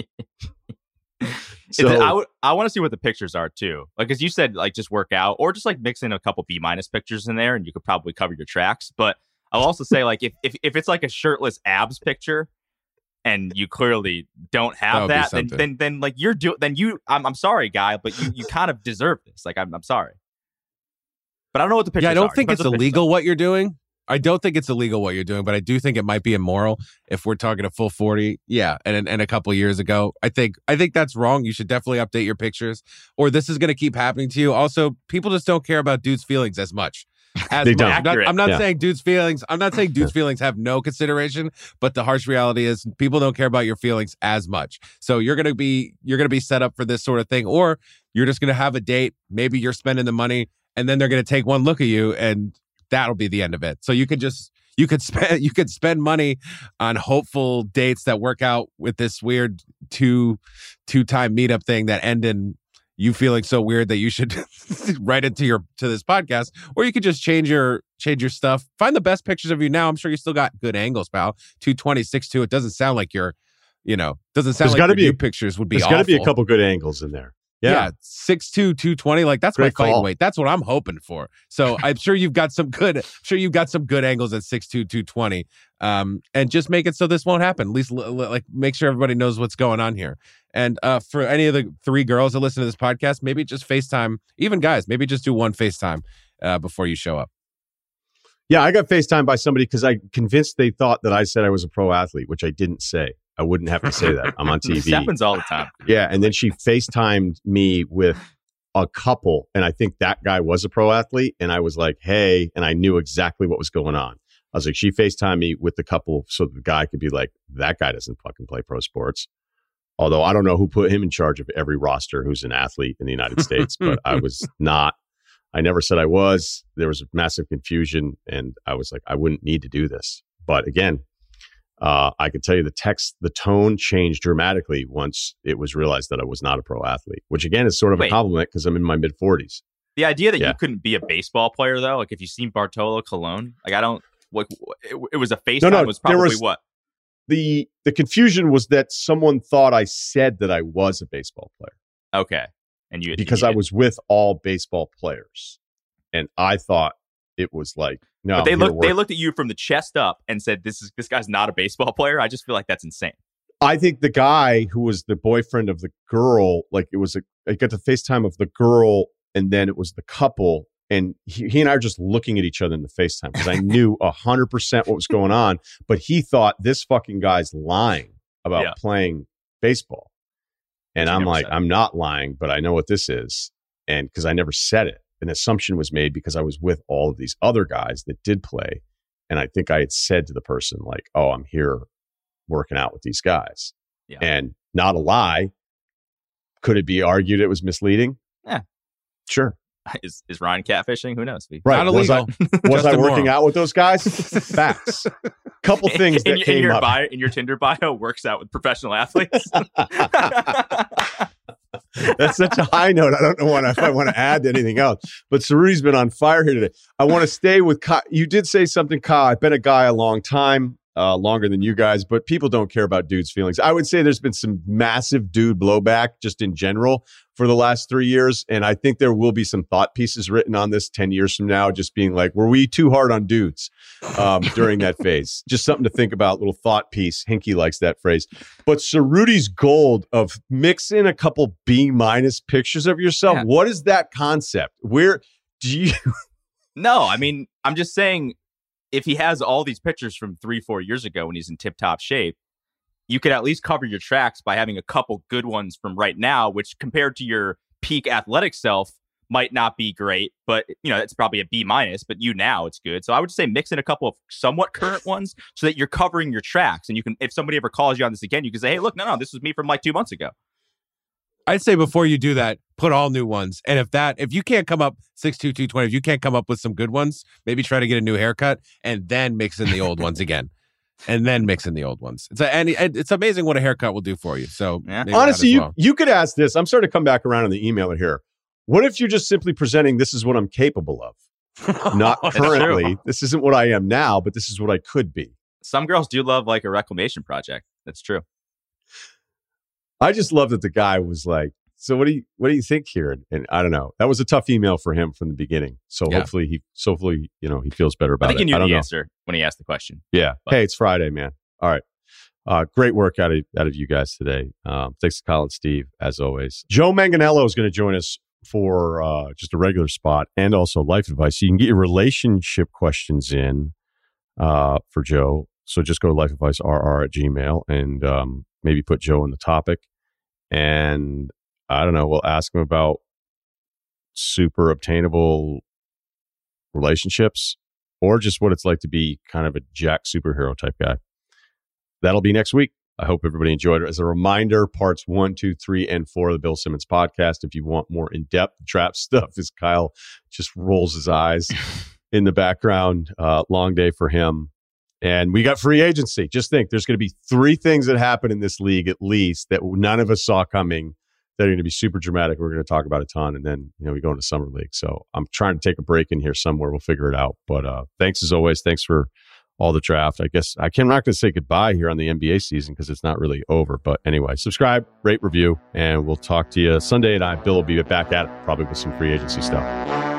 So, I would, I want to see what the pictures are too. Like, as you said, like just work out or just like mix in a couple B minus pictures in there and you could probably cover your tracks. But I'll also say like, if, if, if it's like a shirtless abs picture and you clearly don't have that, that then, then, then like you're doing, then you, I'm, I'm sorry, guy, but you, you kind of deserve this. Like, I'm, I'm sorry. But I don't know what the pictures are. Yeah, I don't are. think Depends it's what illegal what you're doing. I don't think it's illegal what you're doing, but I do think it might be immoral if we're talking a full forty. Yeah, and and a couple of years ago, I think I think that's wrong. You should definitely update your pictures, or this is going to keep happening to you. Also, people just don't care about dudes' feelings as much. As they much. don't. I'm not, I'm not yeah. saying dudes' feelings. I'm not saying dudes' feelings have no consideration, but the harsh reality is people don't care about your feelings as much. So you're gonna be you're gonna be set up for this sort of thing, or you're just gonna have a date. Maybe you're spending the money, and then they're gonna take one look at you, and that'll be the end of it. So you could just. You could spend you could spend money on hopeful dates that work out with this weird two two time meetup thing that end in you feeling so weird that you should write into your to this podcast, or you could just change your change your stuff. Find the best pictures of you now. I'm sure you still got good angles, pal. two twenty, six two. It doesn't sound like you're, you know, doesn't sound there's like gotta your be, new pictures would be. There's got to be a couple good angles in there. Yeah, yeah six two, two twenty. Like that's Great my fighting call. weight. That's what I'm hoping for. So I'm sure you've got some good. I'm sure you've got some good angles at six two, two twenty. Um, and just make it so this won't happen. At least l- l- like make sure everybody knows what's going on here. And uh, for any of the three girls that listen to this podcast, maybe just FaceTime. Even guys, maybe just do one FaceTime uh, before you show up. Yeah, I got FaceTimed by somebody because I convinced they thought that I said I was a pro athlete, which I didn't say. I wouldn't have to say that. I'm on T V. This happens all the time. Yeah, and then she FaceTimed me with a couple, and I think that guy was a pro athlete, and I was like, hey, and I knew exactly what was going on. I was like, she FaceTimed me with the couple so the guy could be like, that guy doesn't fucking play pro sports. Although I don't know who put him in charge of every roster who's an athlete in the United States, but I was not. I never said I was. There was massive confusion, and I was like, I wouldn't need to do this. But again, uh, I could tell you the text, the tone changed dramatically once it was realized that I was not a pro athlete, which again is sort of Wait. a compliment because I'm in my mid forties. The idea that Yeah. you couldn't be a baseball player, though, like if you seen Bartolo Colon, like I don't, like it, it was a FaceTime No, no, was there probably was- what? The the confusion was that someone thought I said that I was a baseball player Okay. And you because you I did. was with all baseball players. And I thought it was like, no, But they I'm here to looked they work. looked at you from the chest up and said, This is this guy's not a baseball player. I just feel like that's insane. I think the guy who was the boyfriend of the girl, like it was a, I got the FaceTime of the girl and then it was the couple. And he, he and I are just looking at each other in the FaceTime because I knew a hundred percent what was going on. But he thought this fucking guy's lying about Yeah. playing baseball. And But you I'm never like, said it. I'm not lying, but I know what this is. And because I never said it, an assumption was made because I was with all of these other guys that did play. And I think I had said to the person, like, oh, I'm here working out with these guys. Yeah. And not a lie. Could it be argued it was misleading? Yeah. Sure. Is is Ryan catfishing? Who knows? Right. Not Was I, illegal. was Just I immoral. working out with those guys? Facts. Couple things that in, in came your up. bio, in your Tinder bio, works out with professional athletes. That's such a high note. I don't know what, if I want to add to anything else. But Cerruti's been on fire here today. I want to stay with Kyle. You did say something, Kyle. I've been a guy a long time, uh, longer than you guys, but people don't care about dudes' feelings. I would say there's been some massive dude blowback just in general for the last three years. And I think there will be some thought pieces written on this ten years from now, just being like, were we too hard on dudes um, during that phase? Just something to think about, little thought piece. Hinkie likes that phrase. But Cerruti's gold of mix in a couple B minus pictures of yourself. Yeah. What is that concept? Where do you? No, I mean, I'm just saying, if he has all these pictures from three, four years ago when he's in tip-top shape, you could at least cover your tracks by having a couple good ones from right now, which compared to your peak athletic self might not be great, but you know, it's probably a B minus, but you now it's good. So I would say mix in a couple of somewhat current ones so that you're covering your tracks. And you can, if somebody ever calls you on this again, you can say, hey, look, no, no, this was me from like two months ago. I'd say before you do that, put all new ones. And if that, if you can't come up six two, two twenty, if you can't come up with some good ones, maybe try to get a new haircut and then mix in the old ones again. And then mix in the old ones. It's a, and it's amazing what a haircut will do for you. So Yeah. maybe that Honestly, as you, well. you could ask this. I'm starting to come back around on the emailer here. What if you're just simply presenting this is what I'm capable of? Not That's currently. true. This isn't what I am now, but this is what I could be. Some girls do love like a reclamation project. That's true. I just love that the guy was like, so what do you what do you think here? And, and I don't know. That was a tough email for him from the beginning. So Yeah. hopefully he so hopefully, you know, he feels better I about think it. you knew I don't the know. answer when he asked the question. Yeah. But- Hey, it's Friday, man. All right. Uh, great work out of out of you guys today. Um, thanks to Kyle and Steve, as always. Joe Manganello is going to join us for uh, just a regular spot and also life advice. You can get your relationship questions in uh, for Joe. So just go to lifeadvicerr at Gmail and um, maybe put Joe in the topic. And I don't know, we'll ask him about super obtainable relationships or just what it's like to be kind of a jack superhero type guy. That'll be next week. I hope everybody enjoyed it. As a reminder, parts one, two, three, and four of the Bill Simmons podcast. If you want more in-depth draft stuff, as Kyle just rolls his eyes in the background, uh, long day for him. And we got free agency. Just think, there's going to be three things that happen in this league, at least, that none of us saw coming, that are going to be super dramatic. We're going to talk about a ton. And then, you know, we go into summer league. So I'm trying to take a break in here somewhere. We'll figure it out. But uh, thanks as always. Thanks for all the draft. I guess I can, I'm not going to say goodbye here on the N B A season because it's not really over. But anyway, subscribe, rate, review, and we'll talk to you Sunday. And I, Bill will be back at it probably with some free agency stuff.